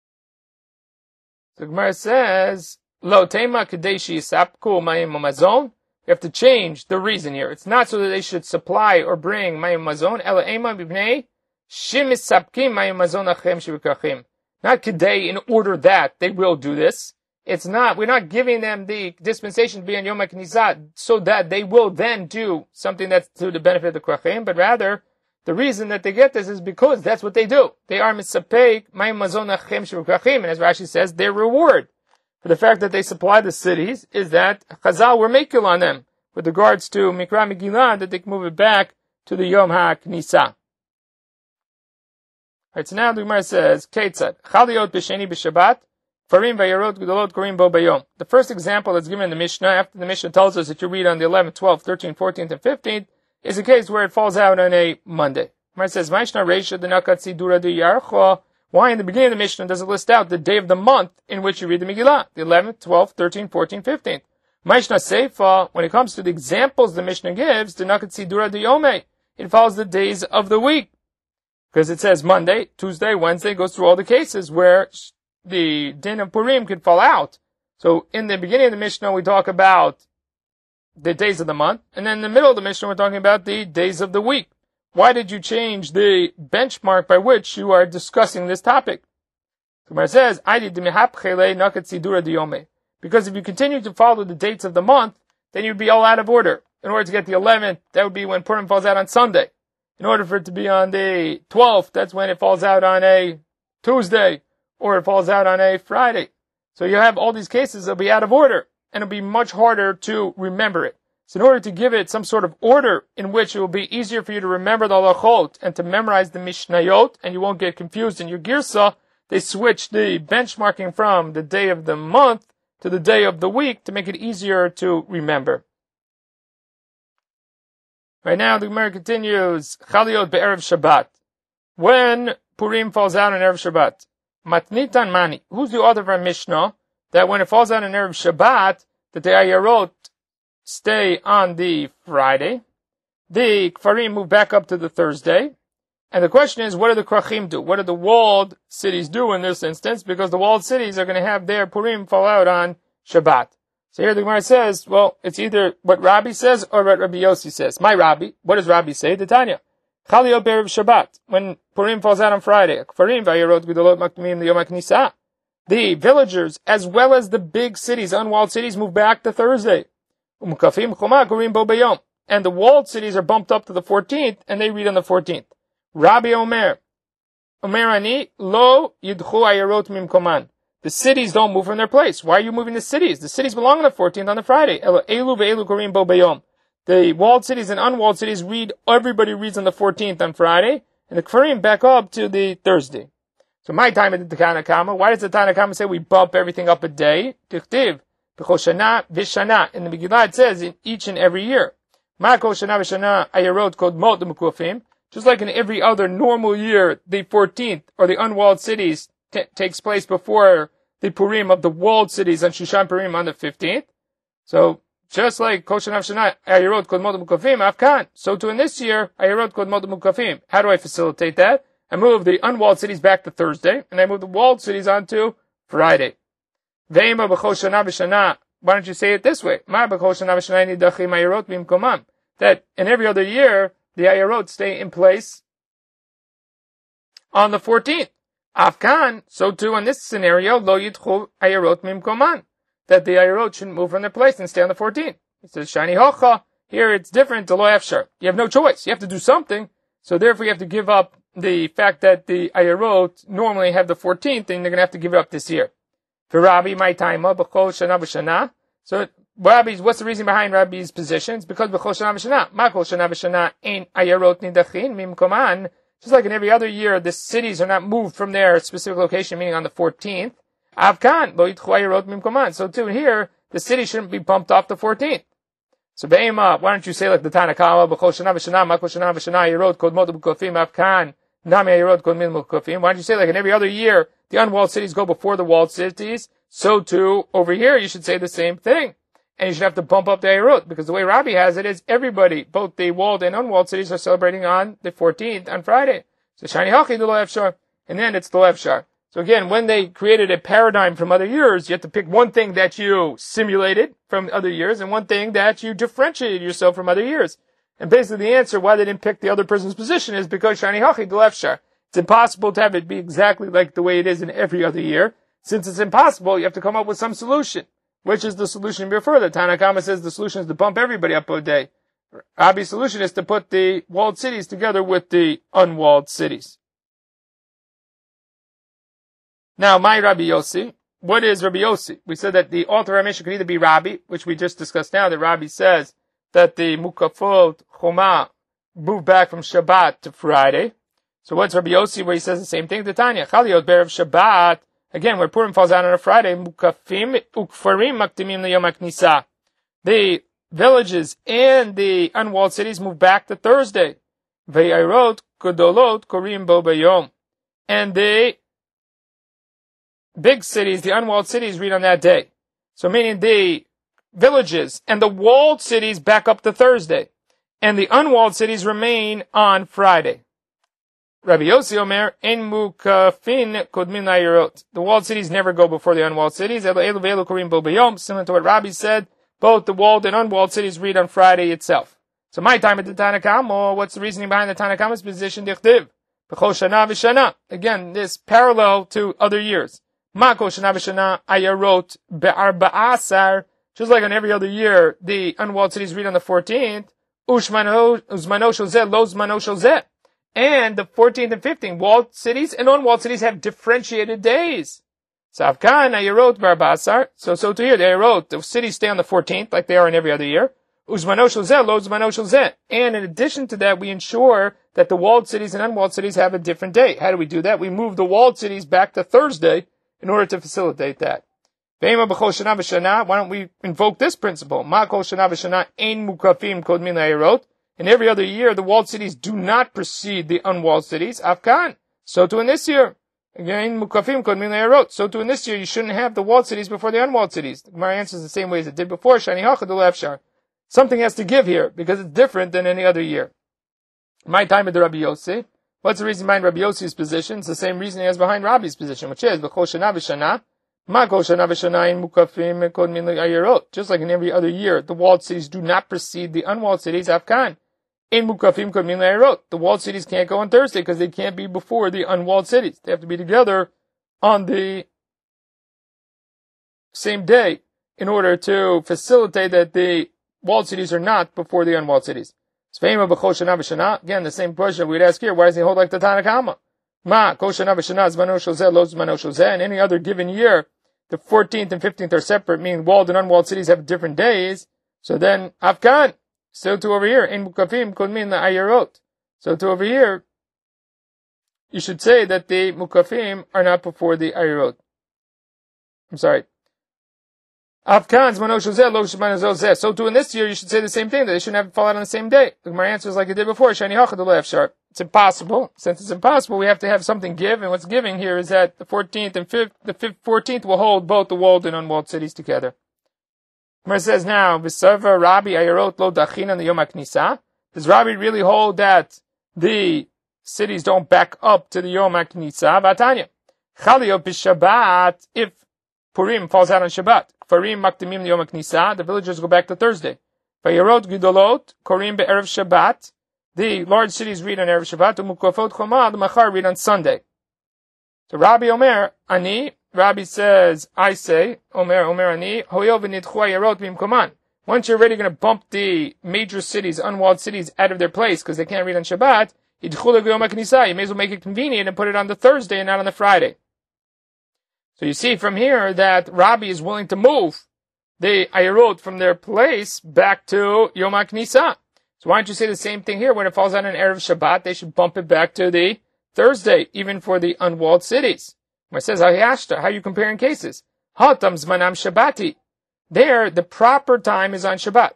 The Gemara says, Lo tema kadeshi sapku mayim mazon. You have to change the reason here. It's not so that they should supply or bring mayim mazon. Ela ema b'bnei shimis sapkim mayim mazon achem shivikrachim. Not Kedei, in order that they will do this. It's not, we're not giving them the dispensation to be on Yom HaKnisah so that they will then do something that's to the benefit of the Krachim, but rather, the reason that they get this is because that's what they do. They are Misapek, Mayim Mazon Achem Shel Krachim, and as Rashi says, their reward for the fact that they supply the cities is that Chazal were makil on them with regards to Mikra Megillah, that they can move it back to the Yom HaKnisah. Alright, so now the Gemara says, Ketzad, Chaliot B'Sheni B'Shabbat, Farim Vayarot Gedolot Korim Bo Bayom. The first example that's given in the Mishnah, after the Mishnah tells us that you read on the eleventh, twelfth, thirteenth, fourteenth, and fifteenth, is a case where it falls out on a Monday. Gemara says, Maishna Reisha Denakat Sidura De Yarcha. Why in the beginning of the Mishnah does it list out the day of the month in which you read the Megillah? The eleventh, twelfth, thirteenth, fourteenth, fifteenth. Maishna Seifa, when it comes to the examples the Mishnah gives, Denakat Sidura De Yome. It follows the days of the week. Because it says Monday, Tuesday, Wednesday, goes through all the cases where the din of Purim could fall out. So in the beginning of the Mishnah, we talk about the days of the month, and then in the middle of the Mishnah, we're talking about the days of the week. Why did you change the benchmark by which you are discussing this topic? Gemara says, because if you continue to follow the dates of the month, then you'd be all out of order. In order to get the eleventh, that would be when Purim falls out on Sunday. In order for it to be on the twelfth, that's when it falls out on a Tuesday, or it falls out on a Friday. So you have all these cases that'll be out of order, and it'll be much harder to remember it. So in order to give it some sort of order in which it will be easier for you to remember the halachot and to memorize the mishnayot, and you won't get confused in your girsa, they switch the benchmarking from the day of the month to the day of the week to make it easier to remember. Right now, the Gemara continues, Chaliot be'erev Shabbat. When Purim falls out on Erev Shabbat, Matnitan Mani. Who's the author of our Mishnah? That when it falls out on Erev Shabbat, that the Ayarot stay on the Friday, the Kfarim move back up to the Thursday, and the question is, what do the Krachim do? What do the walled cities do in this instance? Because the walled cities are going to have their Purim fall out on Shabbat. So here the Gemara says, well, it's either what Rabbi says or what Rabbi Yossi says. My Rabbi, what does Rabbi say? The Tanya. Chaliot be'erev Shabbat. When Purim falls out on Friday. Kfarim v'ayarot gedolot makdumim liyom haknisah. The villagers, as well as the big cities, unwalled cities, move back to Thursday. Umkafim choma korim bo bayom. And the walled cities are bumped up to the fourteenth, and they read on the fourteenth. Rabbi Omer. Omer ani lo yidchu ayarot mimkoman. The cities don't move from their place. Why are you moving the cities? The cities belong on the fourteenth on the Friday. Elu ve'elu korim bo bayom. The walled cities and unwalled cities read, everybody reads on the fourteenth on Friday, and the Kfarim back up to the Thursday. So my time at the Tana Kama, why does the Tana Kama say we bump everything up a day? Tichtiv, b'chol shana v'shana. In the Megillah it says in each and every year. Ma kol shana v'shana ayarot kod mot l'mukufim. Just like in every other normal year, the fourteenth, or the unwalled cities, t- takes place before the Purim of the walled cities on Shushan Purim on the fifteenth. So, just like Kol Shana V'Shana Ayarot Kod Mod Mukafim Afkan, so too in this year Ayarot Kod Mod Mukafim. How do I facilitate that? I move the unwalled cities back to Thursday, and I move the walled cities onto Friday. Ve'ima b'Kol Shana V'Shana. Why don't you say it this way? Ma b'Kol Shana V'Shana Nidachim Ayarot B'Imkomam. That in every other year the Ayarot stay in place on the fourteenth. Afkan, so too in this scenario Lo Yidchu Ayarot B'Imkoman. That the Ayarot shouldn't move from their place and stay on the fourteenth. It says, Shani Hocha, here it's different to Lo Efshar. You have no choice. You have to do something. So therefore you have to give up the fact that the Ayarot normally have the fourteenth, and they're going to have to give it up this year. For Rabbi, my time, B'chol Shana V'Shana. So, Rabbi's, what's the reason behind Rabbi's positions? Because B'chol Shana V'Shana. Ma Kol Shana V'Shana ain't Ayarot Nidachin Mimkoman. Just like in every other year, the cities are not moved from their specific location, meaning on the fourteenth. Avkan, lo yitchu ayarot mimkoman. So too here, the city shouldn't be bumped off the fourteenth. So be'ema, why don't you say like the Tana Kama, b'chol shana v'shana, ma kol shana v'shana, ayarot kod mod mukafim, avkan, nami ayarot kod mil mukafim. Why don't you say like in every other year, the unwalled cities go before the walled cities? So too, over here, you should say the same thing. And you should have to bump up the ayarot, because the way Rabbi has it is everybody, both the walled and unwalled cities, are celebrating on the fourteenth, on Friday. So shani hachi the lo efshar, and then it's the lo efshar. So again, when they created a paradigm from other years, you have to pick one thing that you simulated from other years and one thing that you differentiated yourself from other years. And basically the answer why they didn't pick the other person's position is because Shani Hachi Delefshar. It's impossible to have it be exactly like the way it is in every other year. Since it's impossible, you have to come up with some solution. Which is the solution before? The Tanna Kama says the solution is to bump everybody up a day. Rabbi's solution is to put the walled cities together with the unwalled cities. Now, my Rabbi Yossi. What is Rabbi Yossi? We said that the author of Mishnah could either be Rabbi, which we just discussed now, that Rabbi says that the Mukafot Choma moved back from Shabbat to Friday. So what's Rabbi Yossi where he says the same thing? The Tanya, Chaliot Be'erev Shabbat. Again, where Purim falls out on a Friday, Mukafim Ukfarim Maktimim Liyom HaKnisa. The villages and the unwalled cities move back to Thursday. Ve'ayirot Kodolot Korim Bo Bayom. And the big cities, the unwalled cities, read on that day. So meaning the villages and the walled cities back up to Thursday. And the unwalled cities remain on Friday. Rabbi Yossi Omer, En Mukafin Kodmin Ayirot. The walled cities never go before the unwalled cities. Similar to what Rabbi said, both the walled and unwalled cities read on Friday itself. So my time at the Tanna Kama, what's the reasoning behind the Tanna Kama's position? Dichtiv. B'chol shana v'shana. Again, this parallel to other years. Ma kol shana v'shana ayarot be'arba'asar. Just like on every other year, the unwalled cities read on the fourteenth. Ushmano shozeh, lo zmano shozeh. And the fourteenth and fifteenth, walled cities and unwalled cities have differentiated days. Savkan ayarot be'arba'asar. So, so to here, the ayarot, the cities stay on the fourteenth, like they are in every other year. Uzmano shozeh, lo zmano shozeh. And in addition to that, we ensure that the walled cities and unwalled cities have a different day. How do we do that? We move the walled cities back to Thursday in order to facilitate that. Why don't we invoke this principle? In every other year, the walled cities do not precede the unwalled cities. Afkan. So too in this year. Again, so too in this year, you shouldn't have the walled cities before the unwalled cities. The Gemara answers the same way as it did before. Something has to give here, because it's different than any other year. My time at the Rabbi Yossi. What's the reason behind Rabbi Yossi's position? It's the same reason as behind Rabbi's position, which is B'chol shana v'shana, ma kol shana v'shana in mukafim kod min ayirot. Just like in every other year, the walled cities do not precede the unwalled cities. Afkan in mukafim kod min ayirot. The walled cities can't go on Thursday because they can't be before the unwalled cities. They have to be together on the same day in order to facilitate that the walled cities are not before the unwalled cities. Again, the same question we'd ask here. Why does he hold like the Tanna Kama? Ma, kol shana v'shana, zmano shozeh, lo zmano shozeh. In any other given year, the fourteenth and fifteenth are separate, meaning walled and unwalled cities have different days. So then, Afkan. So too over here, in mukafim kol min ayirot. So too over here, you should say that the mukafim are not before the ayirot. I'm sorry. Afkan, zmano shozeh, lo zmano shozeh. So too in this year, you should say the same thing, that they shouldn't have to fall out on the same day. My answer is like it did before. Shani hachad lo efshar. It's impossible. Since it's impossible, we have to have something give, and what's giving here is that the fourteenth and fifth, the fifth, fourteenth will hold both the walled and unwalled cities together. It says now, V'sarva Rabbi ayarot lo dachin on the Yom HaKnisa. Does Rabbi really hold that the cities don't back up to the Yom HaKnisa? Vatanya. Chaliot b'Shabbat, if Purim falls out on Shabbat. Farim maktimim Yom HaKnisa, the villagers go back to Thursday. Vayarot Gidolot, Korim be'erev Shabbat, the large cities read on Erev Shabbat, Umukafot Choma, the Machar read on Sunday. So Rabbi Omer, Ani, Rabbi says, I say, Omer, Omer Ani, Hoyov v'nidchu ayarot b'imkoman. Once you're already going to bump the major cities, unwalled cities, out of their place because they can't read on Shabbat, Yidchu Yom HaKnisa, you may as well make it convenient and put it on the Thursday and not on the Friday. So you see from here that Rabbi is willing to move the ayarot from their place back to Yom HaKnisa. So why don't you say the same thing here? When it falls on an Erev Shabbat, they should bump it back to the Thursday, even for the unwalled cities. It says, how are you comparing cases? Hatam zmanam Shabbati. There, the proper time is on Shabbat.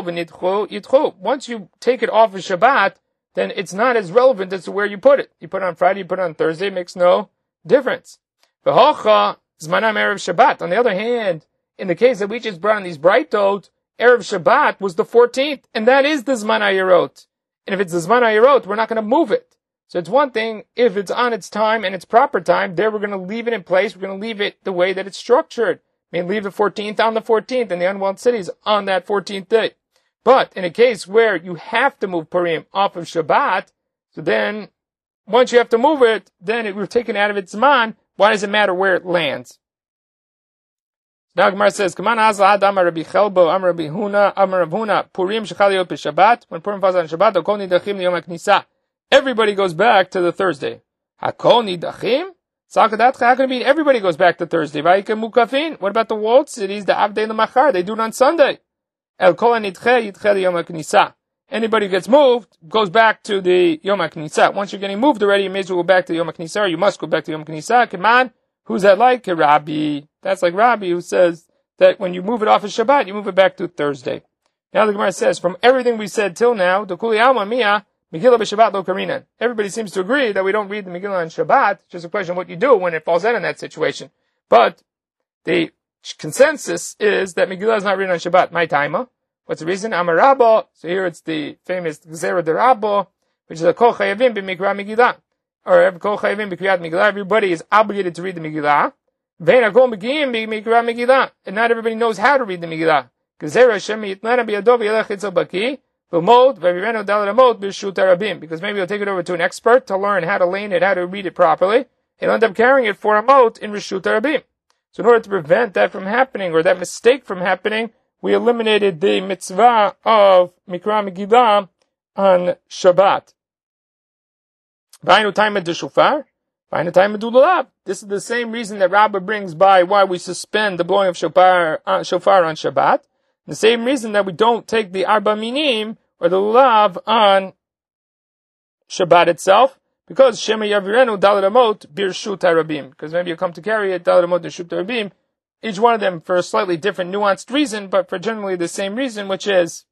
Once you take it off of Shabbat, then it's not as relevant as to where you put it. You put it on Friday, you put it on Thursday, it makes no difference. Zmanam Erev Shabbat. On the other hand, in the case that we just brought on these bright dots, Erev Shabbat was the fourteenth, and that is the Zman Ayirot. And if it's the Zman Ayirot, we're not going to move it. So it's one thing, if it's on its time and its proper time, there we're going to leave it in place, we're going to leave it the way that it's structured. I mean, leave the fourteenth on the fourteenth, and the unwalled cities on that fourteenth day. But in a case where you have to move Purim off of Shabbat, so then once you have to move it, then it, we're taken out of its man. Why does it matter where it lands? Now Gemara says, "Kaman azla ad amar Rabbi Chelbo, amar Rabbi Huna, amar Rav Huna, Purim shechal yot b'Shabbat. When Purim falls on Shabbat, hakol nidachim liyom haknisa. Everybody goes back to the Thursday. Hakol nidachim? Sakadatcha, how can it be everybody goes back to Thursday? Vayika mukafin. What about the walled cities, the avdei l'machar? They do it on Sunday. El kol nidche yitche liyom haknisa. Anybody who gets moved goes back to the Yom HaKnisa. Once you're getting moved already, you may as well go back to the Yom HaKnisa, or you must go back to Yom HaKnisa. Come on. Who's that like? Rabbi. That's like Rabbi, who says that when you move it off of Shabbat, you move it back to Thursday. Now the Gemara says, from everything we said till now, the Kuli Alma Mia, Megillah b'Shabbat lo Karina. Everybody seems to agree that we don't read the Megillah on Shabbat. It's just a question of what you do when it falls out in that situation. But the consensus is that Megillah is not written on Shabbat. My timer. What's the reason? Amar Rabba. So here it's the famous Gzera de Rabba, which is a Kol Chayavim b'Mikra Megillah. Or Kol Chayavim b'Kriyat Megillah. Everybody is obligated to read the Megillah. Ve'en Kol Megiyim b'Mikra Megillah. And not everybody knows how to read the Megillah. Gzera Shem Yitlana b'Yado v'Yelech Yitzal Baki. V'mod v'Vireno Dalet Amod b'Shut Arabim. Because maybe he'll take it over to an expert to learn how to lane it, how to read it properly. He'll end up carrying it for a mot in Rishut Arabim. So in order to prevent that from happening, or that mistake from happening, we eliminated the mitzvah of Mikra Megillah on Shabbat. V'aynu taimad de shofar, v'aynu taimad du lulav. This is the same reason that Rabbah brings by why we suspend the blowing of shofar, uh, shofar on Shabbat. The same reason that we don't take the arba minim, or the lulav, on Shabbat itself, because Shema Yavirenu Dalet Amot Birshut Harabim. Because maybe you come to carry it, Dalet Amot Birshut Harabim, each one of them for a slightly different nuanced reason, but for generally the same reason, which is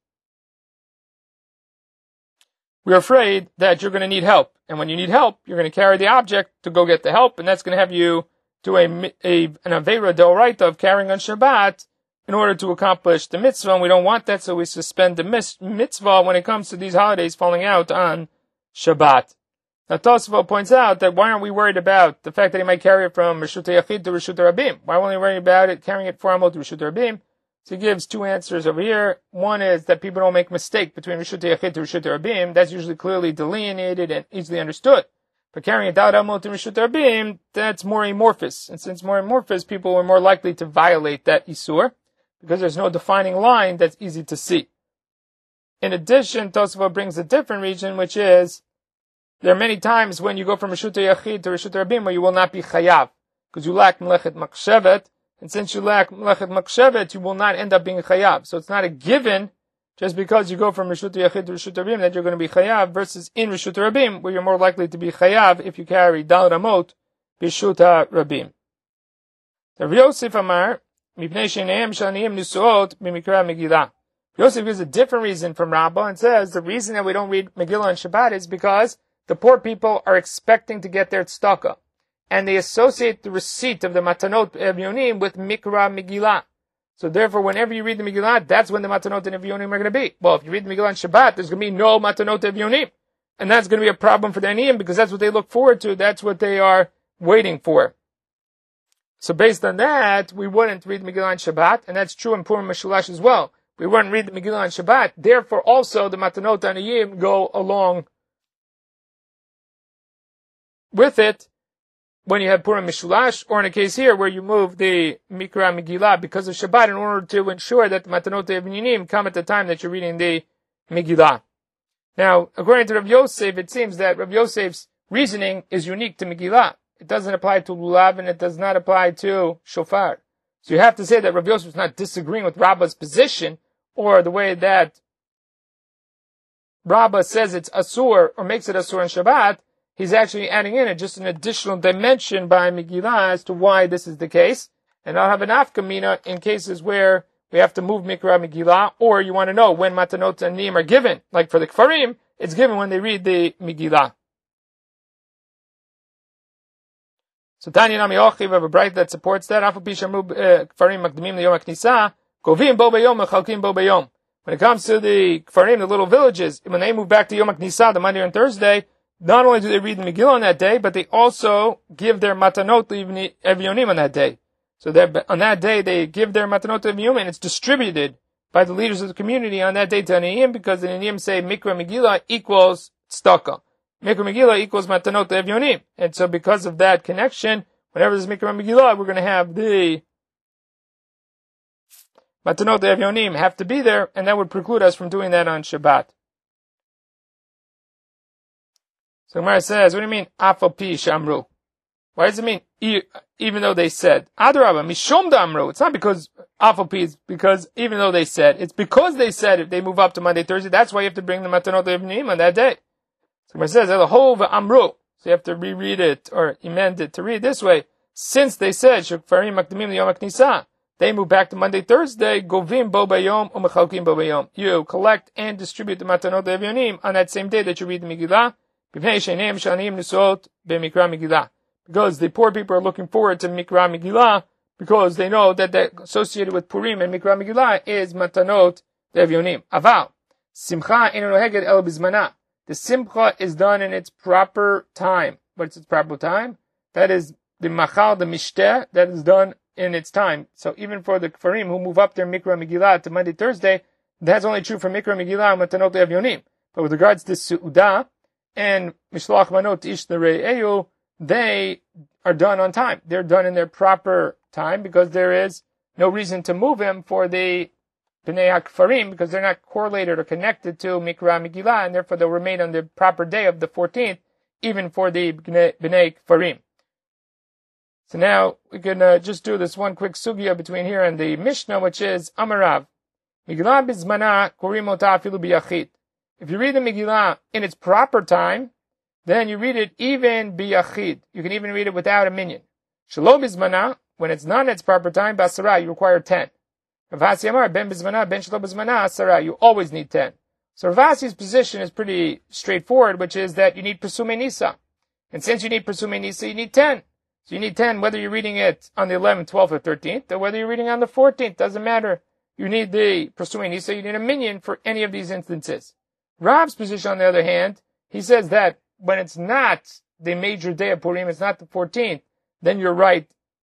we're afraid that you're going to need help. And when you need help, you're going to carry the object to go get the help, and that's going to have you do a, a an Aveira D'Oraita of carrying on Shabbat in order to accomplish the mitzvah, and we don't want that, so we suspend the mitzvah when it comes to these holidays falling out on Shabbat. Now Tosafot points out that why aren't we worried about the fact that he might carry it from Rishut Yachid to Rishut Rabim? Why aren't we worried about it carrying it from Amot to Rishut Rabim? So he gives two answers over here. One is that people don't make mistake between Rishut Yachid to Rishut Rabim. That's usually clearly delineated and easily understood. But carrying it out Amot to Rishut Rabim, that's more amorphous. And since more amorphous, people are more likely to violate that Isur, because there's no defining line that's easy to see. In addition, Tosafot brings a different reason, which is there are many times when you go from Rishut Yachid to Rishut Rabim where you will not be chayav, because you lack Melechet Machshevet, and since you lack Melechet Machshevet, you will not end up being chayav. So it's not a given, just because you go from Rishut Yachid to Rishut Rabim, that you're going to be chayav, versus in Rishut Rabim, where you're more likely to be chayav if you carry Dalet Amot B'Rishut Rabim. The Rav Yosef Amar, Mipnei Sheineihem Shaniyim Nisuot B'Mikra Megillah. Yosef gives a different reason from Rabbah and says the reason that we don't read Megillah on Shabbat is because the poor people are expecting to get their tzedakah, and they associate the receipt of the Matanot Evyonim with Mikra Megillah. So therefore, whenever you read the Megillah, that's when the Matanot and Evyonim are going to be. Well, if you read the Megillah on Shabbat, there's going to be no Matanot Evyonim, and that's going to be a problem for the Aniyim, because that's what they look forward to, that's what they are waiting for. So based on that, we wouldn't read the Megillah on Shabbat, and that's true in Purim Meshulash as well. We wouldn't read the Megillah on Shabbat, therefore also the Matanot Aniyim go along with it when you have Purim Mishulash, or in a case here where you move the Mikra Megillah because of Shabbat in order to ensure that the Matanot Evyonim come at the time that you're reading the Megillah. Now, according to Rav Yosef, it seems that Rav Yosef's reasoning is unique to Megillah. It doesn't apply to Lulav, and it does not apply to Shofar. So you have to say that Rav Yosef is not disagreeing with Rabbah's position, or the way that Rabbah says it's Asur, or makes it Asur on Shabbat. He's actually adding in it just an additional dimension by Megillah as to why this is the case. And I'll have an afkamina in cases where we have to move Mikra Megillah, or you want to know when Matanot and Niyim are given. Like for the Kfarim, it's given when they read the Megillah. So Tanya Nami Ochi, we have a bright that supports that. Afu Pishamu Kfarim Makdimim Leyom HaKnisa, Kovim Bo Bayom, Mechalkim Bo Bayom. When it comes to the Kfarim, the little villages, when they move back to Yom HaKnisa, the Monday and Thursday, not only do they read the Megillah on that day, but they also give their Matanot Evyonim on that day. So on that day, they give their Matanot Evyonim, and it's distributed by the leaders of the community on that day to Aniyim, because the Aniyim say Mikra Megillah equals tzedakah. Mikra Megillah equals Matanot Evyonim. And so because of that connection, whenever there's Mikra Megillah, we're going to have the Matanot Evyonim have to be there, and that would preclude us from doing that on Shabbat. So Gemara says, what do you mean, Afal Pi Shamru? Why does it mean, e- even though they said? Adarabba, Mishom Damru. It's not because Afal Pi, it's because even though they said. It's because they said if they move up to Monday, Thursday, that's why you have to bring the Matanot Evyonim on that day. So Gemara says, Elahov Amru. So you have to reread it, or amend it to read this way. Since they said, Shukfarim Makdamim Liyom HaKnisa, they move back to Monday, Thursday, Govim Bo Bayom, Umechalkim Bo Bayom. You collect and distribute the Matanot Evyonim on that same day that you read the Megillah. Because the poor people are looking forward to Mikra Megillah, because they know that the associated with Purim and Mikra Megillah is Matanot Evyonim. Aval, Simcha eno noheget el bizmana. The Simcha is done in its proper time. What's its proper time? That is the Machal, the Mishteh, that is done in its time. So even for the Kfarim who move up their Mikra Megillah to Monday, Thursday, that's only true for Mikra Megillah and Matanot Evyonim. But with regards to Su'udah and Mishloach Manot Ish Nerei Eyu, they are done on time. They're done in their proper time because there is no reason to move them for the Bnei HaKfarim because they're not correlated or connected to Mikra Megillah, and therefore they'll remain on the proper day of the fourteenth, even for the Bnei, Bnei Kfarim. So now we can uh, just do this one quick sugya between here and the Mishnah, which is Amarav. Megillah bizmana korim ota afilu biyachid. If you read the Megillah in its proper time, then you read it even biyachid. You can even read it without a minyan. Shelo bizmana, when it's not in its proper time, basara, you require ten. Rav Asi Amar, ben bizmana, ben shelo bizmana, asara, you always need ten. So Rav Asi's position is pretty straightforward, which is that you need Pesume Nisa. And since you need Pesume Nisa, you need ten. So you need ten, whether you're reading it on the eleventh, twelfth, or thirteenth, or whether you're reading on the fourteenth, doesn't matter. You need the Pesume Nisa, you need a minyan for any of these instances. Rav's position, on the other hand, he says that when it's not the major day of Purim, it's not the fourteenth, then you're right.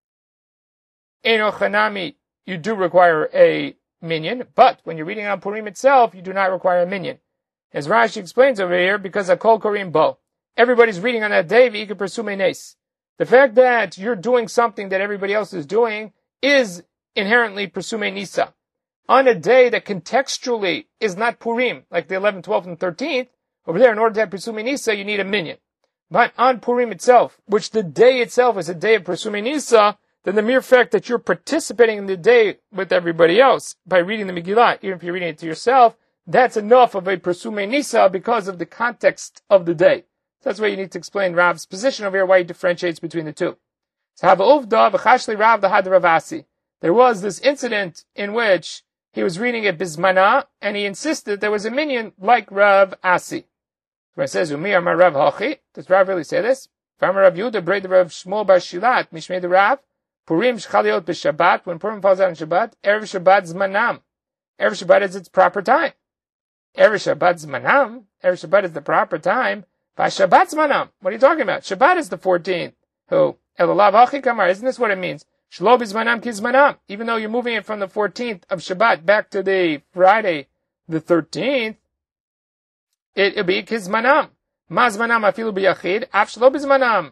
Eno Chanami, you do require a minyan, but when you're reading on Purim itself, you do not require a minyan. As Rashi explains over here, because of Kol Korim Bo. Everybody's reading on that day, V'ika Persume Nes. The fact that you're doing something that everybody else is doing is inherently Persume Nisa. On a day that contextually is not Purim, like the eleventh, twelfth, and thirteenth, over there, in order to have Persume Nisa, you need a minyan. But on Purim itself, which the day itself is a day of Persume Nisa, then the mere fact that you're participating in the day with everybody else by reading the Megillah, even if you're reading it to yourself, that's enough of a Persume Nisa because of the context of the day. So that's why you need to explain Rav's position over here, why he differentiates between the two. So Hava'uvda v'chashli Rav the Rav Asi. There was this incident in which he was reading it Bizmana, and he insisted there was a minyan like Rav Asi. So it says, Umi Amar Rav Hachi. Does Rav really say this? Farmer Rav Yehuda, Braid Rav Shmuel Bar Shilat, Mishmei the Rav, Purim Shchaliot b'Shabbat, when Purim falls out on Shabbat, Erev Shabbat Zmanam. Erev Shabbat is its proper time. Erev Shabbat Zmanam, Erev Shabbat is the proper time. Shabbat Zmanam. What are you talking about? Shabbat is the fourteenth. Who? Elalav Hachi Kamar. Isn't this what it means? Shlo Bizmanam Kizmanam. Even though you're moving it from the fourteenth of Shabbat back to the Friday, the thirteenth, it will be Kizmanam. Ma Zmanam afilu biyachid. Af Shlo Bizmanam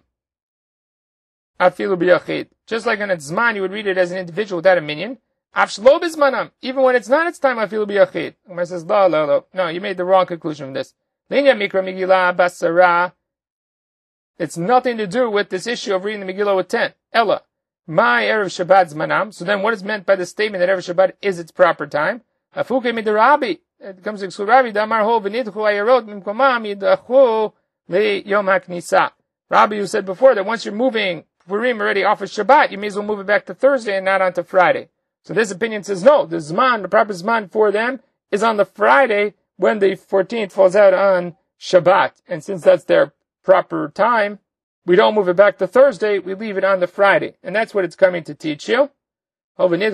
afilu biyachid. Just like on its Zman, you would read it as an individual without a minyan. Af Shlo Bizmanam. Even when it's not its time, afilu biyachid. Gemara says, lo, lo, lo. No, you made the wrong conclusion from this. Linya Mikra Megillah Basara. It's nothing to do with this issue of reading the Megillah with ten. Ella. My Erev Shabbat Zmanam. So then what is meant by the statement that Erev Shabbat is its proper time? Afuke midarabi. It comes to Exul Rabbi. Damar ho v'nidchu ayarot mimkomam yidachu li yom haknisa. Rabbi, who said before that once you're moving Purim already off of Shabbat, you may as well move it back to Thursday and not onto Friday. So this opinion says no. The Zman, the proper Zman for them is on the Friday when the fourteenth falls out on Shabbat. And since that's their proper time, we don't move it back to Thursday, we leave it on the Friday. And that's what it's coming to teach you. That's the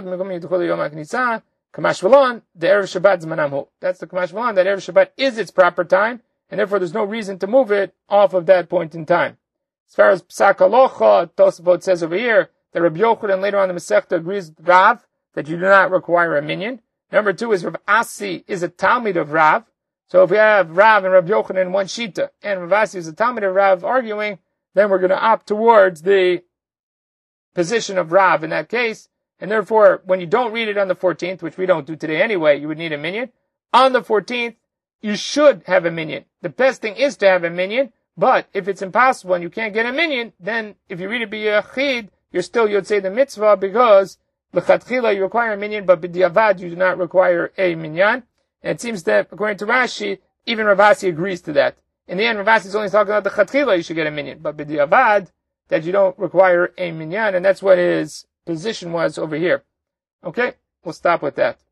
Kamash V'lon, that Erev Shabbat is its proper time, and therefore there's no reason to move it off of that point in time. As far as Psak Halacha, Tosafot says over here, that Rabbi Yochanan later on in the Masechta agrees with Rav, that you do not require a minyan. Number two is Rav Asi is a Talmid of Rav. So if we have Rav and Rav Yochanan in one shita, and Rav Asi is a Talmud of Rav arguing, then we're going to opt towards the position of Rav in that case. And therefore, when you don't read it on the fourteenth, which we don't do today anyway, you would need a minyan. On the fourteenth, you should have a minyan. The best thing is to have a minyan, but if it's impossible and you can't get a minyan, then if you read it b'yachid, you're still, you'd say the mitzvah, because l'chatchila you require a minyan, but b'diavad you do not require a minyan. And it seems that, according to Rashi, even Rav Asi agrees to that. In the end, Rav Asi is only talking about the chatchila you should get a minyan, but b'diavad, that you don't require a minyan, and that's what his position was over here. Okay, we'll stop with that.